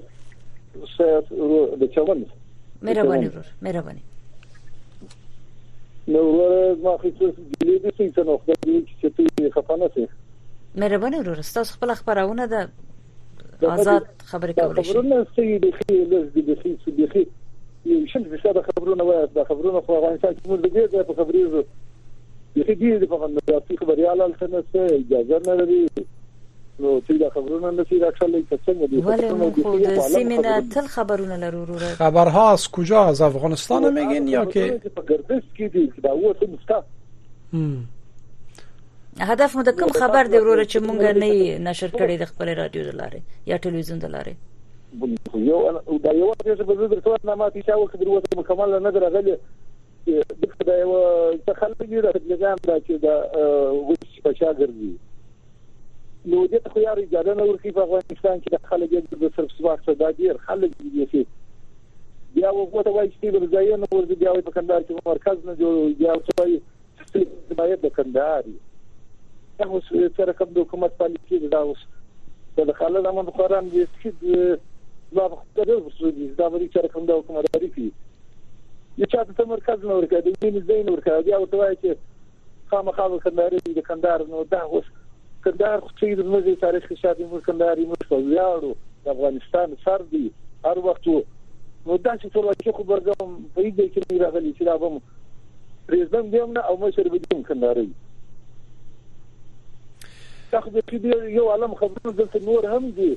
د چمن؟ مهرباني ورور، مهرباني. نو ورور ما خو څه دې دې څه نو خدای چې ته خفانه سي. مهرباني ورور، تاسو خپل خبرونه ده آزاد خبرې کولای شئ. خبرونه سي د خې شنو څه خبرونه وایي، د خبرونه په افغانستان کې موږ دې په خبرې دې په غنداسي خبرياله څنګه اجازه نه لري. نو چې دا خبرونه نه سي راځي څنګه دي؟ ولې خو د سیمینار تل خبرونه لرو. خبرها از کجا؟ از افغانستان میگین یا که په ګردش کې دي دا وته مستا؟ هدف مو د کوم خبر دی وروره چې مونږ نه نشر کړی د خپل رادیو دلاره یا ټلویزیون دلاره؟ یو دا یو څه په زړه څو نه ماتي چې او خبرونه مکمل نه درغلي دغه دا یو تخلګي راځي دا چې دا وښه پچا ګرځي. نو دې ته یاري اجازه نه ورکړي په افغانستان کې د خلک د سرسواک دا ډیر خلک دي چې بیا وګورئ وایي چې د ځای نه ورته بیا په کندهار کې مرکز نه جوړ یا څه باید د کندهار دا اوس سره کوم د حکومت پالیسي دا اوس د خالد احمد خوران دې چې لا بخطر وسودي دا وري سره کوم د حکومتداري کوي چې چا ته مرکز نور کړي د دې زین ور کړي او ته وایي چې خامخا کندهار د کندهار نو دا اوس کندهار چې د موږ تاریخ شادي موږ کندهار موږ په یاړو د افغانستان سر دی هر وخت نو دا چې ټول واکي خو برګم په دې کې راغلي چې دا هم پرېزدم دیمنه او مشر بدیم کندهاري تاخذ کې یو عالم خبرونه دلته نور هم دي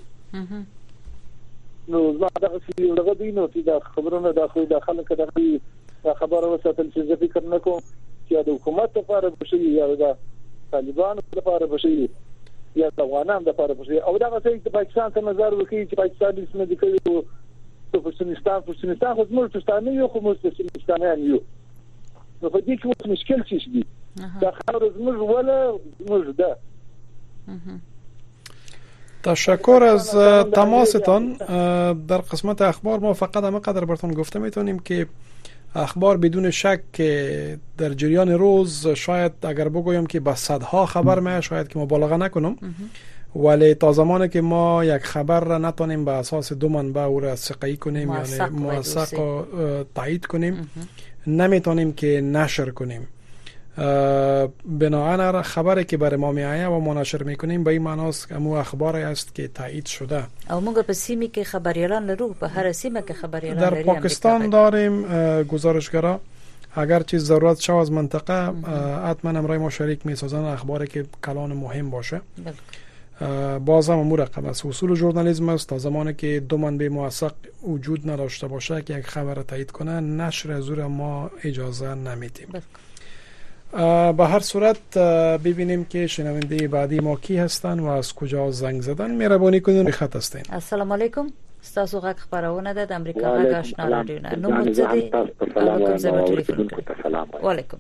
نو زما دا چې لږ دینو چې دا خبرونه دا خو د خلک دا خبره وساتل چې زه فکر نکوم چې د حکومت لپاره بشي یا د طالبانو لپاره بشي یا د افغانانو لپاره بشي او دا چې د پاکستان ته نظر وکړي چې پاکستان دې څنګه کوي په افغانستان خو موږ پښتانه یو خو موږ پښتانه یو نو په دې کې څه مشکل څه دي دا خبره زموږ ولا موږ ده. تشکر از تماستان. در قسمت اخبار ما فقط همینقدر براتون گفته میتونیم که اخبار بدون شک در جریان روز شاید اگر بگویم که با صدها خبر میاد شاید که مبالغه نکنم ولی تا زمانی که ما یک خبر را نتونیم به اساس دو منبع او را ثقه‌ای کنیم یعنی موثق و تایید کنیم نمیتونیم که نشر کنیم. بناهن خبری که برای ما میآید و ما نشر میکنیم به این معناست که امو اخباری است که تایید شده. او موږ په سیمه کې خبريالان لرو په هر سیمه کې خبريالان در پاکستان داریم گزارشگرا اگر چیز ضرورت شود از منطقه حتما امرای ما شریک میسازن اخباری که کلان مهم باشه. باز هم امور رقم است اصول ژورنالیسم است تا زمانی که دو منبع موثق وجود نداشته باشه که یک خبر تایید کنه نشر از او ما اجازه نمیدیم. به هر صورت ببینیم که شنونده بعدی ما کی هستن و از کجا زنگ زدن. مهربانی کنید روی خط هستین. السلام علیکم. تاسو غږ خبرونه ده د امریکا غږ آشنا رادیو نه نو مڅدي علیکم زما ټلیفون و علیکم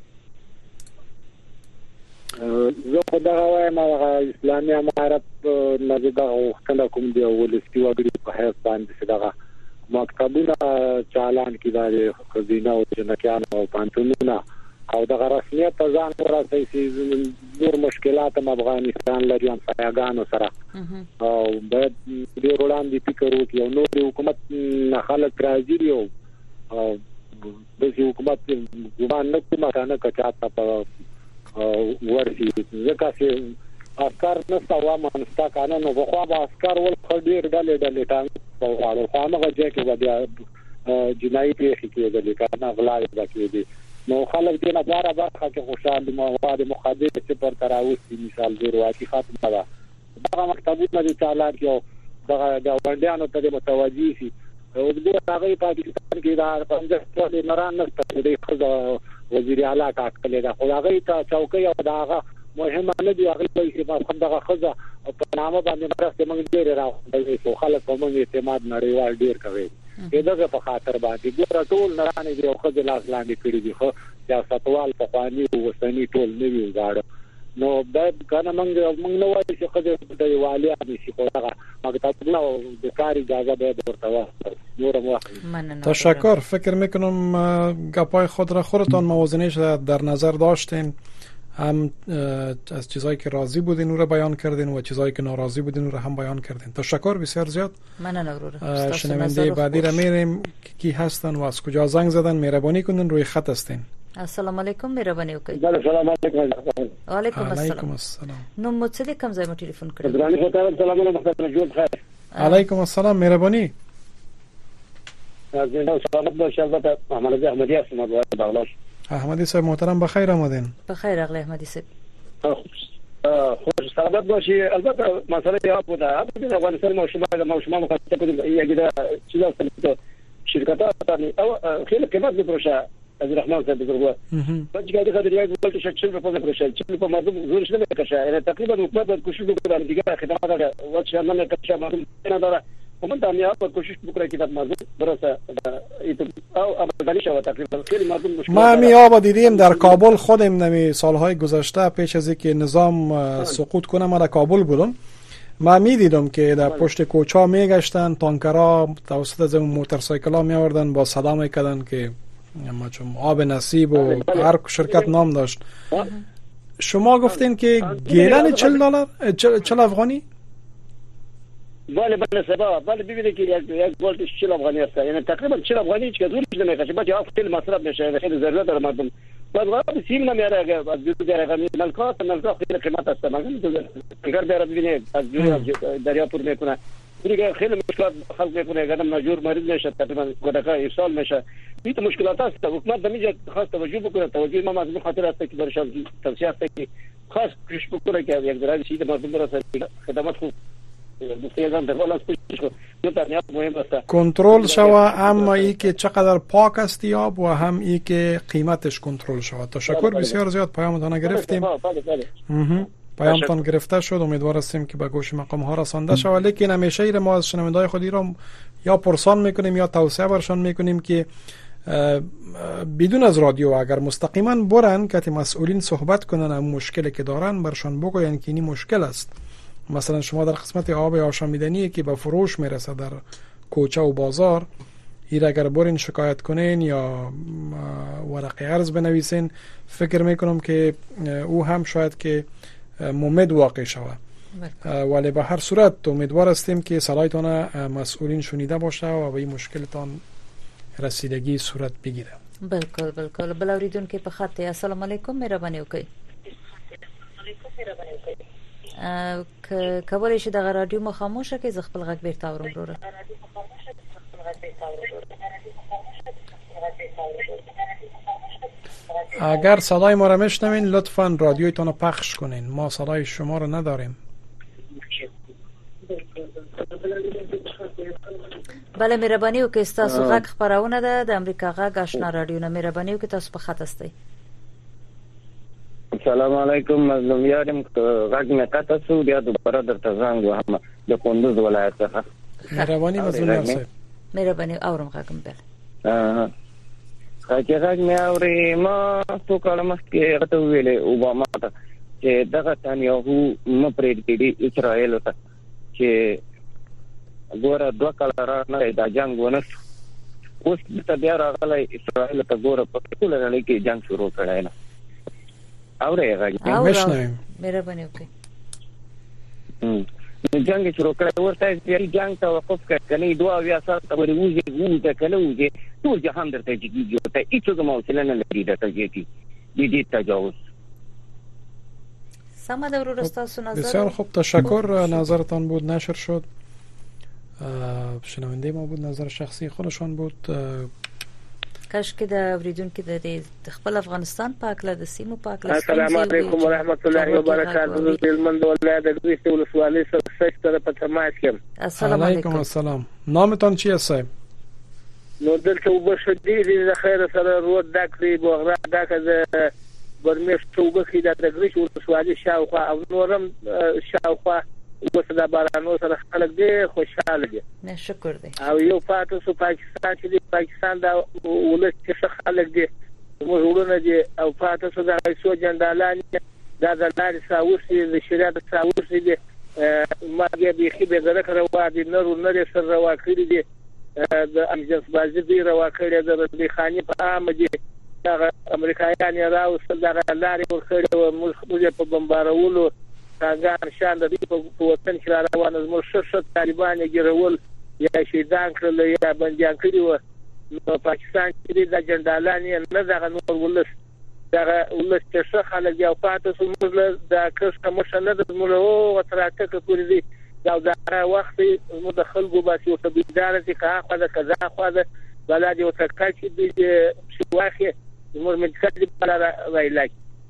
زه خدای وایم اسلامي امارت نه دا وختونه کوم دی ولستي وګړي په هیڅ باندې دغه مکتبونه چالان کیدای خزینه او جنکیان او پانتونونه او د رسمیت ځان ورته چې نور مشکلات افغانستان لري هم سیاګانو سره او باید د وړاندې فکر وکړي او نور حکومت نه خلک راځي او د حکومت ګمان نه کومه کنه کچاته په ورسي ځکه چې افکار نه سوا منستا کنه نو خو به افکار ول خډیر ډلې ټانګ په اړه خو هغه ځای کې بیا جنایي پیښې کېدلې کنه غلاوي کېدې نو خلک دې نه بار برخه کې خوشاله دي مواد مخدر چې پر تراوسي مثال دی واقعي خاطر ده دا مکتبونه دي چالان کې دا غونډیانو ته متوجي شي او د هغه پاکستان کې دا پنځه ټول نران نه ستړي خو وزیر اعلی کاکله دا خو هغه ته چوکۍ او دا مهمه نه دی هغه چې په دغه خزه په نامه باندې مرسته موږ ډیر راوړل شو خلک په موږ اعتماد نړیوال ډیر کوي دغه په خاطر باندې ګور ټول نران دي او خزه لاس لاندې کړی دي خو سیاستوال په خواني او وسنی ټول نه وی غاړه نو دا کنه موږ نو وایي چې خزه د والي دي چې هغه مکتب نو د کار اجازه به ورته نورم تشکر. فکر میکنم گپای خود را خودتان موازنه‌اش در نظر داشتین هم از چیزایی که راضی بودین اون رو بیان کردین و چیزایی که ناراضی بودین اون رو هم بیان کردین. تشکر بسیار زیاد. شنونده بعدی را میریم کی هستن و از کجا زنگ زدن مهربانی کنین روی خط هستین. السلام علیکم مهربانی وکړئ. السلام علیکم. وعلیکم السلام. نو مڅ دې کوم ځای مو ټلیفون کړی؟ السلام علیکم. علیکم السلام مهربانی. سلامت باشه البته محمد احمدی هستم از بغلان. احمدی صاحب محترم بخیر آمدین. بخیر اغلی احمدی صاحب. خوش سلامت باشی. البته مسئله یا بوده البته افغانستان ما شما مخاطب بودیم یکی چیزا است شرکت‌ها او خیلی قیمت می‌فروشه از رحمان صاحب بزرگوار باید که خاطر یک ولت شکل به پاس بفروشه چون به مردم زورش نمی‌کشه یعنی تقریبا حکومت باید کوشش بکنه دیگه خدمات وقت شما نمی‌کشه مردم نداره ومن دنیا باید کوشش بکنه که مردم برسه او ابدالی شود تقریبا خیلی مردم مشکل ما می‌آبا دیدیم در کابل خودم نمی سالهای گذشته پیش از اینکه نظام سقوط کنه ما در کابل بودم ما می‌دیدم که در پشت کوچه‌ها میگشتن تانکرها توسط از اون موتورسایکل‌ها می‌آوردن با صدا می‌کردن که ما چون آب نصیب و هر شرکت نام داشت شما گفتین که گیلان $40 افغانی؟ بله سبا بله ببینید که یک بالت 40 افغانی است، یعنی تقریبا 40 افغانی که دور میشه میخواد باشه اف خیلی مصرف میشه، خیلی ضرورت داره مردم. بعد وقتی سیم نمیاره از بیرون داره نلکا خیلی قیمت است، مثلا اگر بیاره ببینید از دریا پر میکنه دیگه خیلی مشکلات خلق میکنه، آدم مجبور مریض میشه، تقریبا گدکا ایصال میشه. این مشکلات است. حکومت دمیجه خاص توجه بکنه، توجه ما از این خاطر است که برشان توصیه است که خاص کوشش بکنه که یک درجه چیز مردم برسه خدمات خوب کنترل شوه، هم ای که چقدر پاک است آب و هم ای که قیمتش کنترل شود. تشکر بسیار زیاد، پیامتان گرفتیم. پیامتان گرفته شد، امیدوار هستیم که به گوش مقام ها رسانده شود. لیکن همیشه ایره ما از شنونده‌های خودی را یا پرسان میکنیم یا توصیه برشان میکنیم که بدون از رادیو اگر مستقیما برن که مسئولین صحبت کنن هم مشکلی که دارن برشان بگوین که این مشکل است. مثلا شما در قسمت آب آشامیدنی که به فروش میرسه در کوچه و بازار، این اگر برین شکایت کنین یا ورقه عرض بنویسین، فکر میکنم که او هم شاید که ممد واقع شود. ولی به هر صورت امیدوار هستیم که صدایتان مسئولین شنیده باشه و به این مشکلتان رسیدگی صورت بگیره. بالکل بلاوریدون که په خط السلام علیکم مهرباني وکړئ. کولای شي د رادیو مو خاموشه کې ز خپل غږ بیرته اورم وروره. اگر صدای ما را میشنوین لطفاً رادیویتون رو پخش کنین، ما صدای شما رو نداریم. بله مهرباني وکړئ، تاسو غږ خبرونه ده د امریکا غږ آشنا رادیو نه، مهرباني وکړئ تاسو په خط استئ. السلام علیکم، مظلوم یارم غږ مې قطع شو، بیا دوباره درته زنګ وهم د کندوز ولایت څخه. مهرباني مظلوم صاحب. مهرباني اورم غږم بل. غږ مې اوري، ما څو کاله مخکې غته ویلې اوباما ته چې دغه نتانیاهو مپرېږدي اسرائیل ته چې ګوره 2 کاله را نه دا جنگ ونه شو، اوس ته بیا راغلی اسرائیل ته ګوره په ټول نړۍ کې جنگ شروع کړی نه. اوره غږ مشنویم. مهرباني وکړئ. جنگ شروع کړی، ورته یې جنگ توقف کړ، کني 2 سال ته ورېږي ته کله ټول جهان درته کېږي ته هیڅ کوم حوصله نه لري د تجدید دې تجاوز. سم ده ورور تاسو نظر. بسیار خوب، تشکر. نظرتان بود نشر شد، شنونده ما بود، نظر شخصی خودشان بود. کاش کې د اوریدونکو د خپل افغانستان پاک له د سیمو پاک له. السلام علیکم ورحمت الله وبرکاته. د هلمند ولایت د ګریسي ولسوالۍ سره په تماس یم. السلام علیکم. السلام. نامتان چی است؟ نو دلته وبشدي د خیر سره رود داکري بوغرا داکه د برمېش توګه کې د ګریسي ولسوالۍ شاوخوا او نورم شاوخوا وسدا بارانو سره خلک دي خوشاله دي. نه شکر دی. او یو پاتې سو پاکستان چې پاکستان دا ولس چې خلک دي موږ دي او پاتې سو د ایسو جندالان دا د لارې ساوسي د شریعت ساوسي دي ماګه به خي به زره کړو وادي نور سره واکړي دي د امجنس بازي دی راوکړي د خاني په عام دي دا امریکایان راوصل دا لارې ورخړي او موږ په بمبارولو څنګه شان د دې په وطن کې روان زموږ شرط طالبان یې ګرول یا شهیدان کړل یا بنديان کړي و نو پاکستان کې د جندالان نه دغه نور ولس چې خلک یو پاتې سمول د کښه مشنه د موږ او تراکه پورې دي دا وخت موږ د خلکو باسي او تبدیدار دي که خو دا کذا خو دا بلاد یو ترکای چې دي شواخه موږ متکلم بلا ویلای.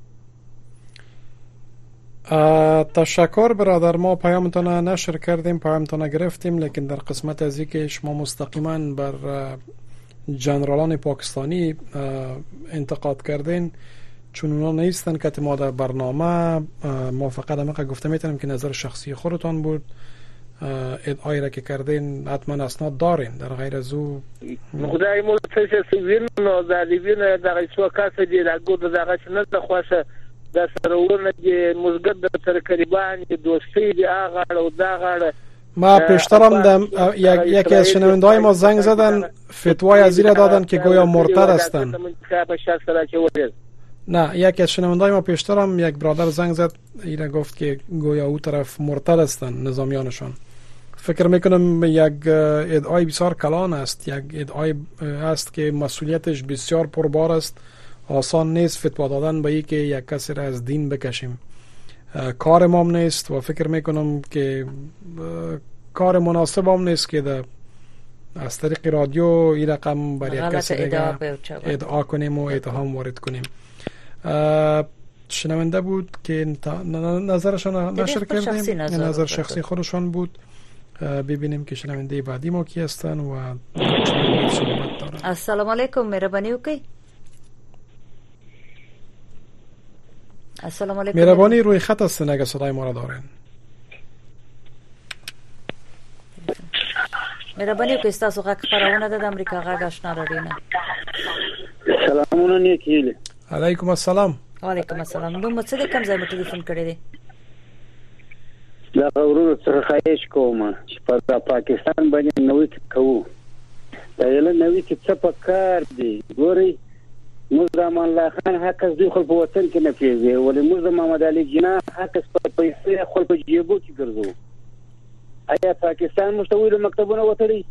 تشکر برادر، ما پیامتون نشر کردیم، پیامتون گرفتیم، لیکن در قسمت از اینکه شما مستقیما بر جنرالان پاکستانی انتقاد کردین، چون اونا نیستن که ما در برنامه ما فقط همه گفته میتونیم که نظر شخصی خودتان بود، ادعایی را که کردین حتما اسناد دارین، در غیر از او خدای مو څه سوین نو دا دی وینه دا څو کاسه دی دا ګور دا څنګه ته خوښه دا سره ورنه دی مزګد د سره قریبان دی دوستي دی هغه او دا غاړه. ما پیشترم دم یکی از شنونده‌های ما زنگ زدن، فتوای از زیر دادن که گویا مرتد هستن. نه، یکی از شنوندای ما پیشترم یک برادر زنگ زد، اینا گفت که گویا او طرف مرتد هستن نظامیانشان. فکر میکنم یک ادعای بسیار کلان است، یک ادعای است که مسئولیتش بسیار پربار است. آسان نیست فتوا دادن به اینکه یک کسی را از دین بکشیم. کار ما نیست و فکر میکنم که کار مناسب هم نیست که از طریق رادیو این رقم برای یک کسی دیگه ادعا کنیم و اتهام وارد کنیم. شنونده بود که نظرشان نشر کردیم، نظر شخصی خودشان بود. ببینیم که شنونده بعدی ما کی هستن و صحبت دارن. السلام علیکم، مهربانی وکړئ. السلام علیکم. مهربانی روی خط هستن اگه صدای ما را دارین. مهربانی وکړئ، تاسو غږ خبرونه د امریکا غږ آشنا راډیو نه. سلامونه نیکیله. علیکم السلام. وعلیکم السلام. نو مڅ د کوم ځای مو ټلیفون کړی دی؟ دا ورور سره خایش کوم چې په پاکستان باندې نوې کوو. دا یله نوې چې څه پکار دی. ګوري موږ امان الله خان حق از دوی خپل په وطن کې نه پیږي، ولې موږ محمد علي جناح حق په پیسې خپل په جیبو کې ګرځو. آیا پاکستان مستویل مکتبونه وتړي؟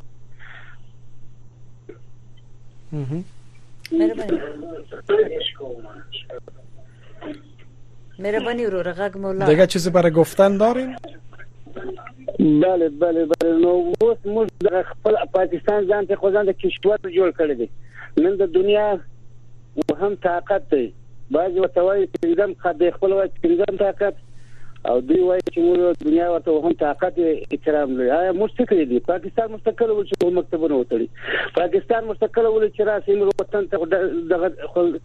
مهربانی ورور غږ مولا. دیگه چیزی برای گفتن دارین؟ بله بله بله. نو اوس موږ د خپل پاکستان ځان ته خدای د کشور جوړ کړی دی. نن د دنیا هم طاقت دی. بعضی وتوای پرېدم خدای خپل وای پرېدم طاقت، او دوی وای چې موږ دنیا ورته هم طاقت احترام لري. آیا مستقل دي؟ پاکستان مستقل ول چې مکتبونه وتړي. پاکستان مستقل ول چې راسي موږ وطن ته دغه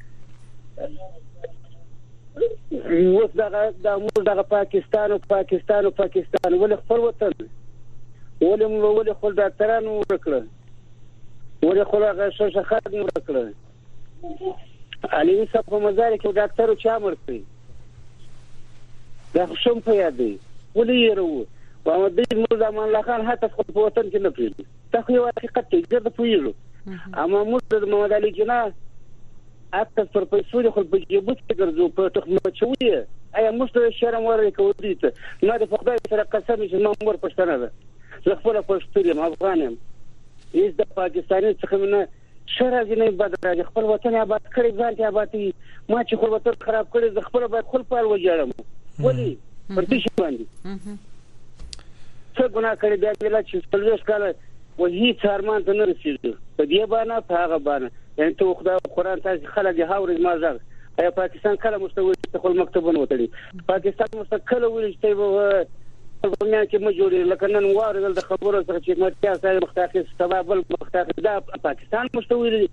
اوس دغه پاکستان ولې خپل وطن ولې خپل ډاکټرانو ورکړه، ولې خپل هغه شخص ورکړه. علي صاحب په مزار کې ډاکټر چا مرتي دا شوم په یاد دی. ولې یې و د موږ امان الله خان حتی خپل وطن کې نه پیږي. دا خو یو حقیقت دی چې په یلو اما موږ د محمد علي جناح اته پر پیسو خپل په جیبو کې ګرځو په تخمه چوي. آیا موږ ته شرم ورکو دي ته نه د خدای سره قسم چې ما مور پښتنه ده، زه خپل پښتون افغان یم. هیڅ د پاکستاني څخه نه شرازي نه بدراجه خپل وطن آباد کړی، ځان ته آبادي. ما چې خپل وطن خراب کړی زه خپل باید خپل پال وجاړم. ولی پر دې شي باندې څه ګناه کړی دی چې څلويش کاله و هیڅ ارمان ته نه رسیدو په دې باندې په هغه باندې. یعنی ته خدای قرآن تاسو خلک هاورې ما زغ. آیا پاکستان کله مستوي خپل مکتبونه وتړي؟ پاکستان مستقل ولې چې په دنیا کې مجوري لکه نن واره د خبرو سره چې مرتیا سره مختاخ سبب مختاخ دا پاکستان مستوي دي.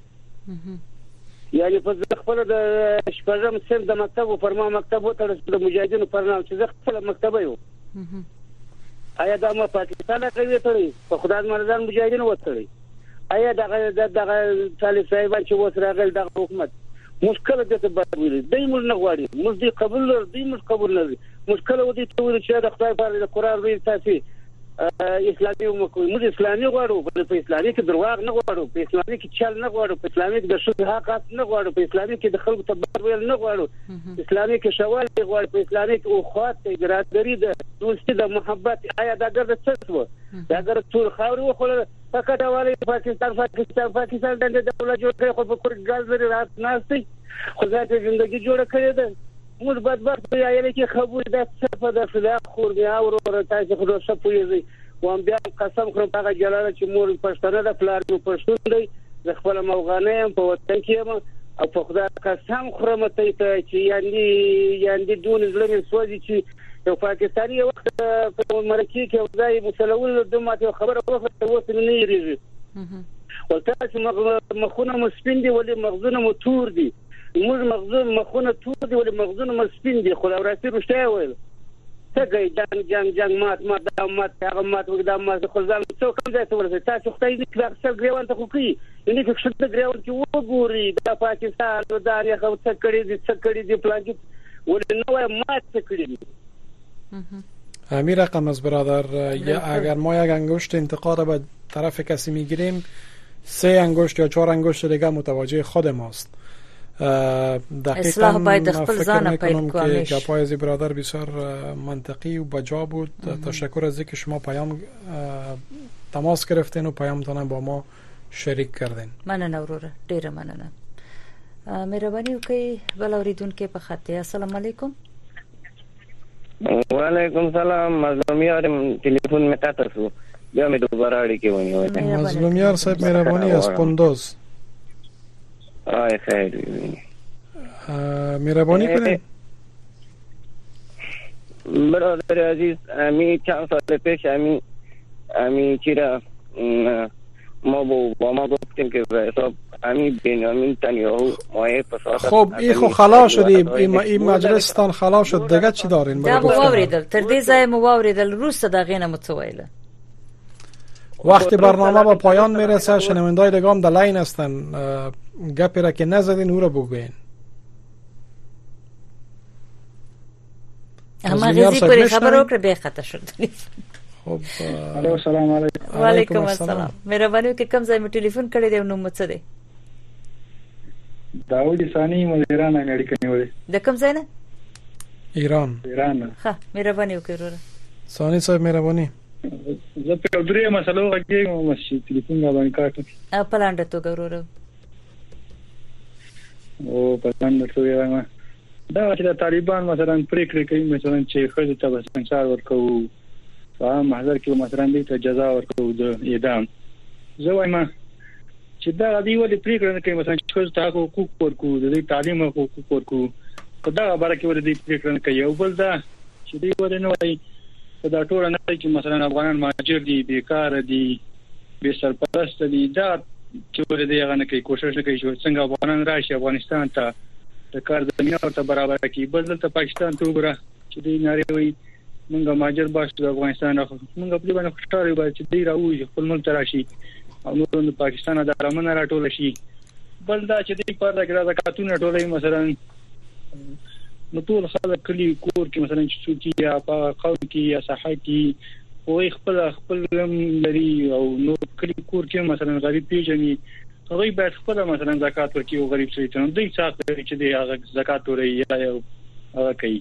یعنی په خپل د شپږم سم د مکتب او فرما مکتب وتړل د مجاهدینو پرنام چې خپل مکتب یو. آیا دا ما پاکستان کوي ته په خدای مرزان مجاهدینو وتړي؟ آیا دغه طالب صاحبان چې وسراغل د حکومت مشکل دې ته بدوي دی موږ نه غواړي، موږ دې قبول لري، موږ قبول نه لري. مشکل ودی ته ویل چې د خدای په قرآن وی تاسو اسلامي ومکوي. موږ اسلامي غواړو، په اسلامي کې درواغ نه غواړو، په اسلامي کې چل نه غواړو، په اسلامي کې د شذ حقات نه غواړو، په اسلامي کې د خلکو ته ویل نه غواړو، اسلامي کې شوال غواړو، په اسلامي کې اخوات ګرادری د دوستي د محبت. آیا دا ګرځي څه وو؟ دا ګرځي ټول خاوري وخل فقط حواله پاکستان د دولت جوړ کړي خو په کور ګاز لري رات ناشتي خدای ته ژوندۍ جوړ کړی ده. موږ بدبخت یې کې خبرې د صفه د فلاح خور دی او تاسو خو څه پوهیږئ. وان بیا قسم خورم هغه جلاله چې مور پښتنه د پلار نو پښتون دی، د خپل موغانه په وطن کې یم او په خدای قسم خورم ته چې یاندې دون زلمي سوځي چې یو پاکستاني وخت په مرکه کې ځای مسلول د ماته خبره وخت اوس نه یریږي. ولته مخونه مسپین دي ولې مغزونه متور دي. موږ مغزون مخونه تور دي ولې مغزونه مسپین دي. خو راستي رښتیا ویل څنګه جنگ مات هغه مات وګدا ما خو ځان څو کوم ځای ته ورسې تاسو خدای دې کړه اکثر ګریوان ته خو کوي اني چې څه ګریوان کې وګوري د پاکستان د داري خو څه کړی دي پلان کې ولې نو مات څه کړی دي. امیر قمز برادر، اگر ما یک انگشت انتقاد به طرف کسی میگیریم 3 انگشت یا 4 انگشت دیگه متوجه خود ماست. دقیقاً اصلاح باید خپل ځان پیل کنیم که گپای از برادر بسیار منطقی و بجا بود. تشکر از اینکه شما تماس گرفتین و پیامتان با ما شریک کردین. مننه وروره، ډیره مننه. مهرباني وکړئ بل اوریدونکو په خط. السلام علیکم. وعلیکم سلام. مظلومیار ټلیفون می قطع شو، بیا می دوباره اړیکې ونیولې. مظلومیار صاحب مهرباني از کندوز. آی خیر. مهربانی کنید. برادر عزیز، امی چند سال پیش امی چرا ما با ما گفتیم که به حساب امی بنیامین نتانیاهو مایه فساد. خب این خو خلاص شد، این مجلستان خلاص شد دیگه چی دارین؟ دا مو واوریدل، تر دې ځای مو واوریدل، روسته دغه نه متویله. وقتی برنامه به پایان میرسه شنوندای دیگه هم در لاین هستن، گپی را که نزدین او را بگوین. اما غزی کوری خبر وکړه به خطا شد. خب السلام علیکم. وعلیکم السلام. مهرباني وکړئ کوم ځای مې ټلیفون کړی دی، نو مو څه دی؟ داوود ثانی مدیران اړیکې نیولې. د کوم ځای نه؟ ایران. ښه مهرباني وکړئ وروره. ثانی صاحب مهرباني. زه په درې مسلو غږیږم، چې ټلیفون باندې کاټم. په لاندې توګه وروره. او په لاندې توګه دا چې طالبان مثلا پریکړه کوي، مثلا چې خځه ته به سنگسار ورکوي، په محضر کې مثلا دې ته جزا ورکوي د اعدام. زه وایم چې دا دی ولې پریکړه نه کوي، مثلا چې خځه ته حقوق ورکوي، د تعلیم حقوق ورکوي، په دا خبره کې ولې دې پریکړه نه کوي. او بل دا چې دې ولې نه وایي دا ټول نه چې مثلا افغانان مهاجر دي، بیکار دي، بے سرپرست دي، دا چې ولې دې هغه نه کوي، کوشش نه کوي چې څنګه افغانان راشي افغانستان ته د کار زمينه ورته برابر کړي. بل دلته پاکستان ته وګوره چې دوی ناري وي موږ مهاجر باش د افغانستان موږ په دې باندې خوشاله یو چې دوی راوځي خپل ملک ته راشي او نور د پاکستان د رامنه راټول شي. بل دا چې دوی پر دغه زکاتونه ټولې مثلا نو ټول خلک کلی کور کې مثلا چې څوک یا په قوم کې یا صحه کې وای خپل لري او نو کلی کور کې مثلا غریب پیژني، هغه باید خپل مثلا زکات ورکړي او غریب سړي ته دوی څاڅه چې دی هغه زکات وري یا هغه کوي.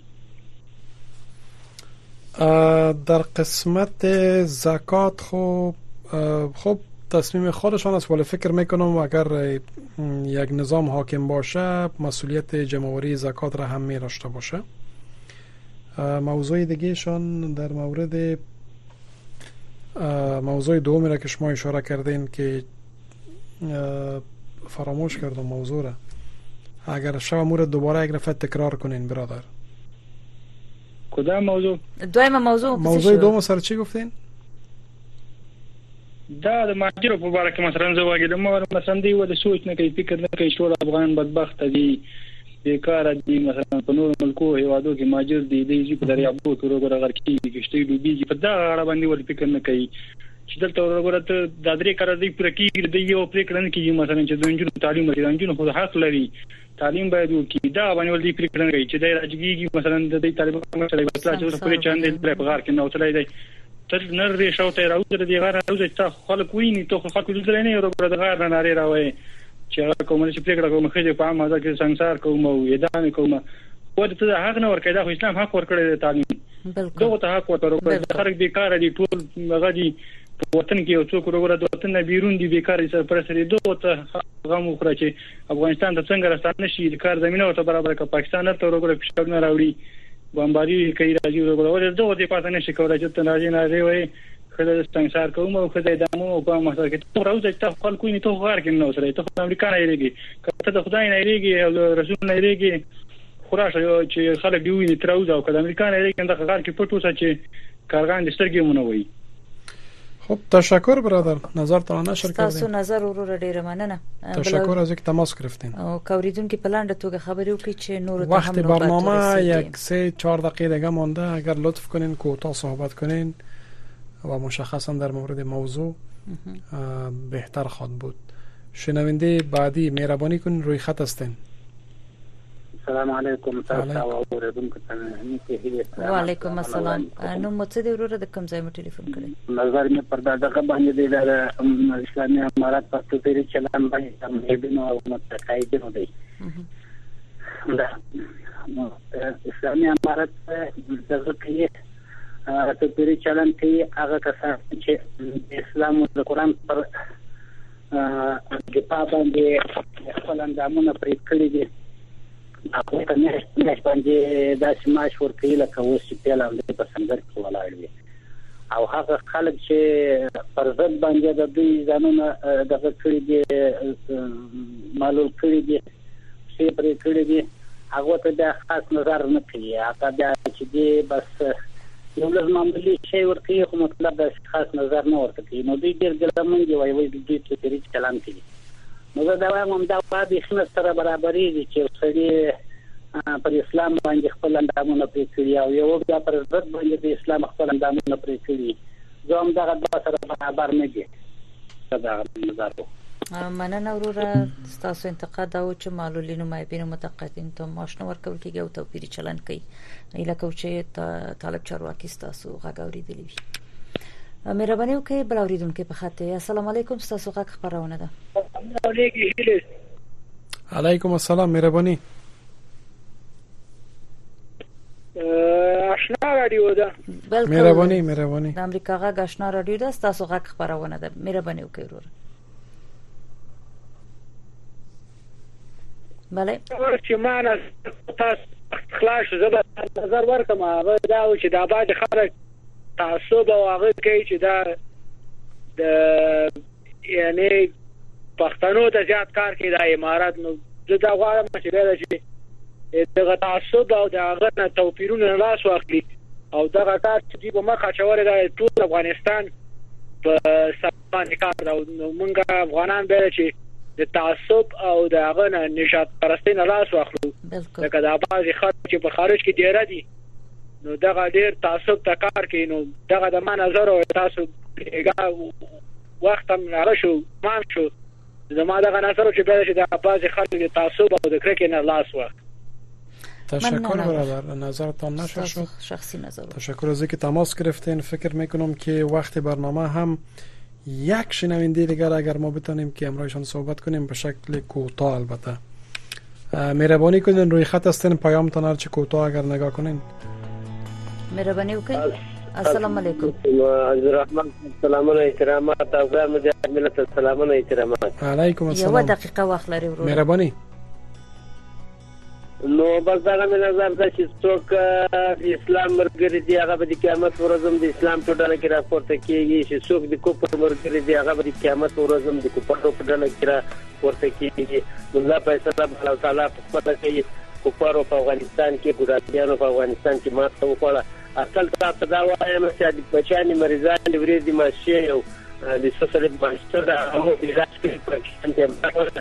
در قسمت زکات خب تصمیم خودشان است، ولی فکر میکنم اگر یک نظام حاکم باشه مسئولیت جمع‌آوری زکات را هم می داشته باشه. موضوع دیگه شان در مورد موضوع دومی را که شما اشاره کردین که فراموش کردم موضوع را، اگر شما مورد دوباره یک دفعه تکرار کنین برادر. کدام موضوع؟ موضوع دوم سر چی گفتین؟ دا د ماجرو په اړه کې مثلا زه واګم مثلا دی ول سوچ نه کوي، فکر نه کوي، ټول افغان بدبخت دي، بیکار دي، مثلا په نور ملکو هیوادو کې ماجر دي، د دې په دریابو کې وګړه غر کې کشته ډوبېږي، په دا اړه باندې ول فکر نه کوي چې دلته وګړه ته د درې کار دی پر کې دی یو فکر نه کوي مثلا چې د انجونو تعلیم ورکړي، انجونو خو حق لري تعلیم باید وکړي، دا باندې ول دی فکر نه کوي چې د راځيږي مثلا د طالبانو سره وسلا چې په چاندې پر غار کې نو تلای دی تر نر دې شاوته راوځي د غار راوځي ته خلک ویني ته خلک دلته نه یو پر د غار نه لري راوي چې هغه کوم چې پریکړه کوم خځه په عامه ځکه چې سنگسار کوم او اعدام کوم او ته حق نه ورکړي، دا اسلام حق ورکړي تعلیم دغه ته حق ورکړي. خلک بیکار دي، ټول هغه دي په وطن کې یو څوک وګوره د وطن نه بیرون دي بیکار دي، سرپرستی دغه ته غو خو چې افغانستان ته څنګه راستنه شي، د کار زمينه ورته برابر کړي، پاکستان ته وګوره پښتون نه راوړي بمباري کوي راځي وګوره دغه دې پاتې نشي کولای چې ته راځي وای خدای ستنګسار کوم او خدای دمو په مسله کې ته راوځي ته خلکو نه ته غار کې نو سره ته امریکا نه لري کته د خدای نه لري او رسول نه لري خراشه چې خلک دی ویني تراوځه او کله امریکا نه لري کنده غار کې پټو چې کارغان د سترګې مونوي. خب تشکر برادر، نظرتان نشر کردین. تاسو نظر ورور ډیره مننه. تشکر از اینکه تماس گرفتین. او کوریدونکو په لاندې توګه خبرې وکړي چې نور ته وقت برنامه یک 3-4 دقیقه دیگه مونده، اگر لطف کنین کوتاه صحبت کنین و مشخصا در مورد موضوع بهتر خواهد بود. شنونده بعدی مهربانی کنین روی خط هستین. السلام علیکم تاسو اوریدونکو ته نیکه هیله. وعلیکم السلام. نو متصدی وروره د کوم ځای مو ټلیفون کړی؟ نظر مې پر دغه باندې د اسلامي امارات په تطبیق چلن باندې مهبینو او متقاعدینو دی اسلامي امارت دغه کې توپیری چلن کوي هغه کسان چې اسلام او قرآن پر دفاع باندې خپل اندامونه پرې کړی دي هغه ته نه باندې د سماش ورکړي لکه اوس چې پیلان د پسندر کې ولاړ وي او هغه خلک چې پر ضد باندې د دوی ځانونه دغه کړی دي معلوم کړی دي چې پرې کړی دي هغه ته د خاص نظر نه کوي هغه بیا چې دی بس یو لږ معمولی شی ورکوي خو مطلب د خاص نظر نه ورته کوي نو دوی ډېر ګلمن دي وایي دوی توپیری چلن کوي نو دا وایم دا د خپل سره برابرې دي چې سړي پر اسلام باندې خپل اندامونه پرې کړي او یو بیا پر ضد باندې د اسلام خپل اندامونه پرې کړي زم دا سره برابر نه دي دا نظر مننه وروره تاسو انتقاد او چې معلولینو مایبینو متقاعدین ته معاش نه ورکول کیږي او توپیری چلن کوي الکه چې طالب چارواکي تاسو غاګوري دی مهرباني وکړئ بل اوریدونکو په خاطر السلام علیکم تاسو غاګ خبرونه ده علیکم السلام مهرباني آشنا رادیو ده مهرباني د امریکا غاګ آشنا رادیو ده تاسو غاګ خبرونه ده مهرباني وکړئ وروره بله چې معنا تاسو خلاص زبر نظر ورکم هغه دا چې د آباد خلک تعصب او هغه کوي چې دا د یعنی پښتنو ته زیات کار کوي د امارات نو دا غواړم چې دا چې دغه تعصب او دغه توپیرونه لاس واخلي او دغه کار چې په مخه چوره د ټول افغانستان په سبان کار او موږ افغانان به چې د تعصب او دغه نشاط پرستۍ نه لاس واخلو لکه دا بعضی خلک چې په خارج کې ډیر دي نو دغه ډیر تعصب ته کار کوي نو دغه د ما نظر او تاسو وخت هم راغلی شو مان شو زما دغه نظر چې به د بعضی خلک د تعصب او د کرکې نه لاس واخلي تشکر برادر نظرتان نشه شد شخصی نظر تشکر از اینکه تماس گرفتین فکر میکنم که وقت برنامه هم یک شنونده دیگر اگر ما بتونیم که امروزشان صحبت کنیم به شکل کوتاه البته مهربانی کنین روی خط هستین پیامتون هر چه کوتاه اگر نگاه کنین مهربانی وکړئ السلام علیکم عبدالرحمن سلامونه احترامات او مجاهد ملت سلامونه احترامات علیکم السلام یو دقیقه وخت لري ورو مهربانی نو بس دا مې نظر دا چې څوک اسلام مرګري دی هغه د قیامت ورځم د اسلام په ډله کې راپورته کیږي چې څوک د کوپر مرګري دی هغه د قیامت ورځم د کوپر په ډله کې راپورته کیږي الله فیصله الله تعالی په خپل کې کوپر په افغانستان کې ګوراتیانو په افغانستان کې ماته وکړه اصل تاسو دا وایم چې د بچانی مریضان د ورېدي ماشه او د سوسل ماستر او د راځي پاکستان ته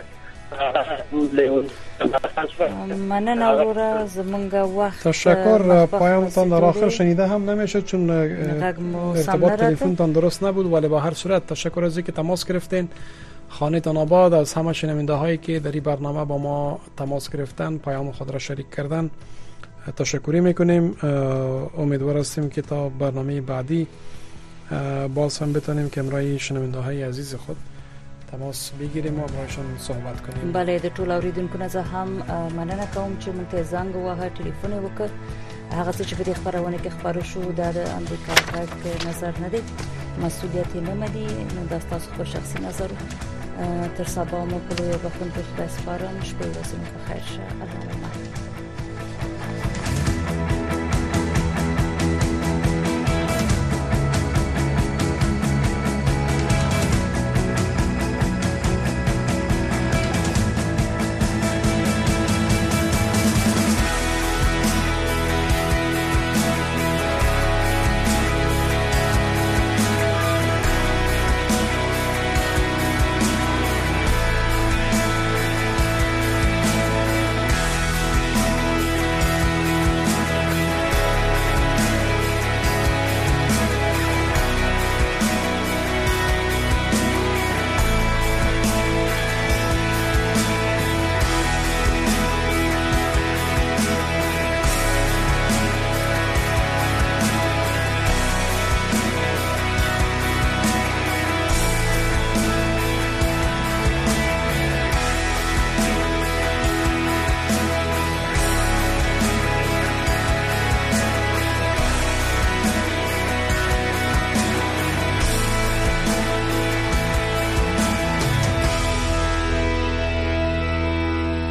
مننه وروره زمونږ وخت تشکر پیامتان در آخر شنیده هم نمیشد چون ارتباط تلفنتان درست نبود ولی به هر صورت تشکر از اینکه تماس گرفتین خانه‌تان آباد از همه شنونده هایی که در این برنامه با ما تماس گرفتن پیام خود را شریک کردن تشکری میکنیم امیدوار هستیم که تا برنامه بعدی باز هم بتونیم که امروز شنونده های عزیز خود تماس بگیریم و برایشان صحبت کنیم. بله د ټول اوریدونکو نه زه هم مننه کوم چې مونږ ته زنګ ووهه ټلیفون وکړ هغه څه چې په دې خبرونه کې خبرو شو د امریکا غږ نظر نه دی مسؤلیت نه مدي نو دا تاسو خپل شخصي نظر تر سبا مو په لوی بخښنه خدای سپارم شپه ورځ مو په خیر شه الله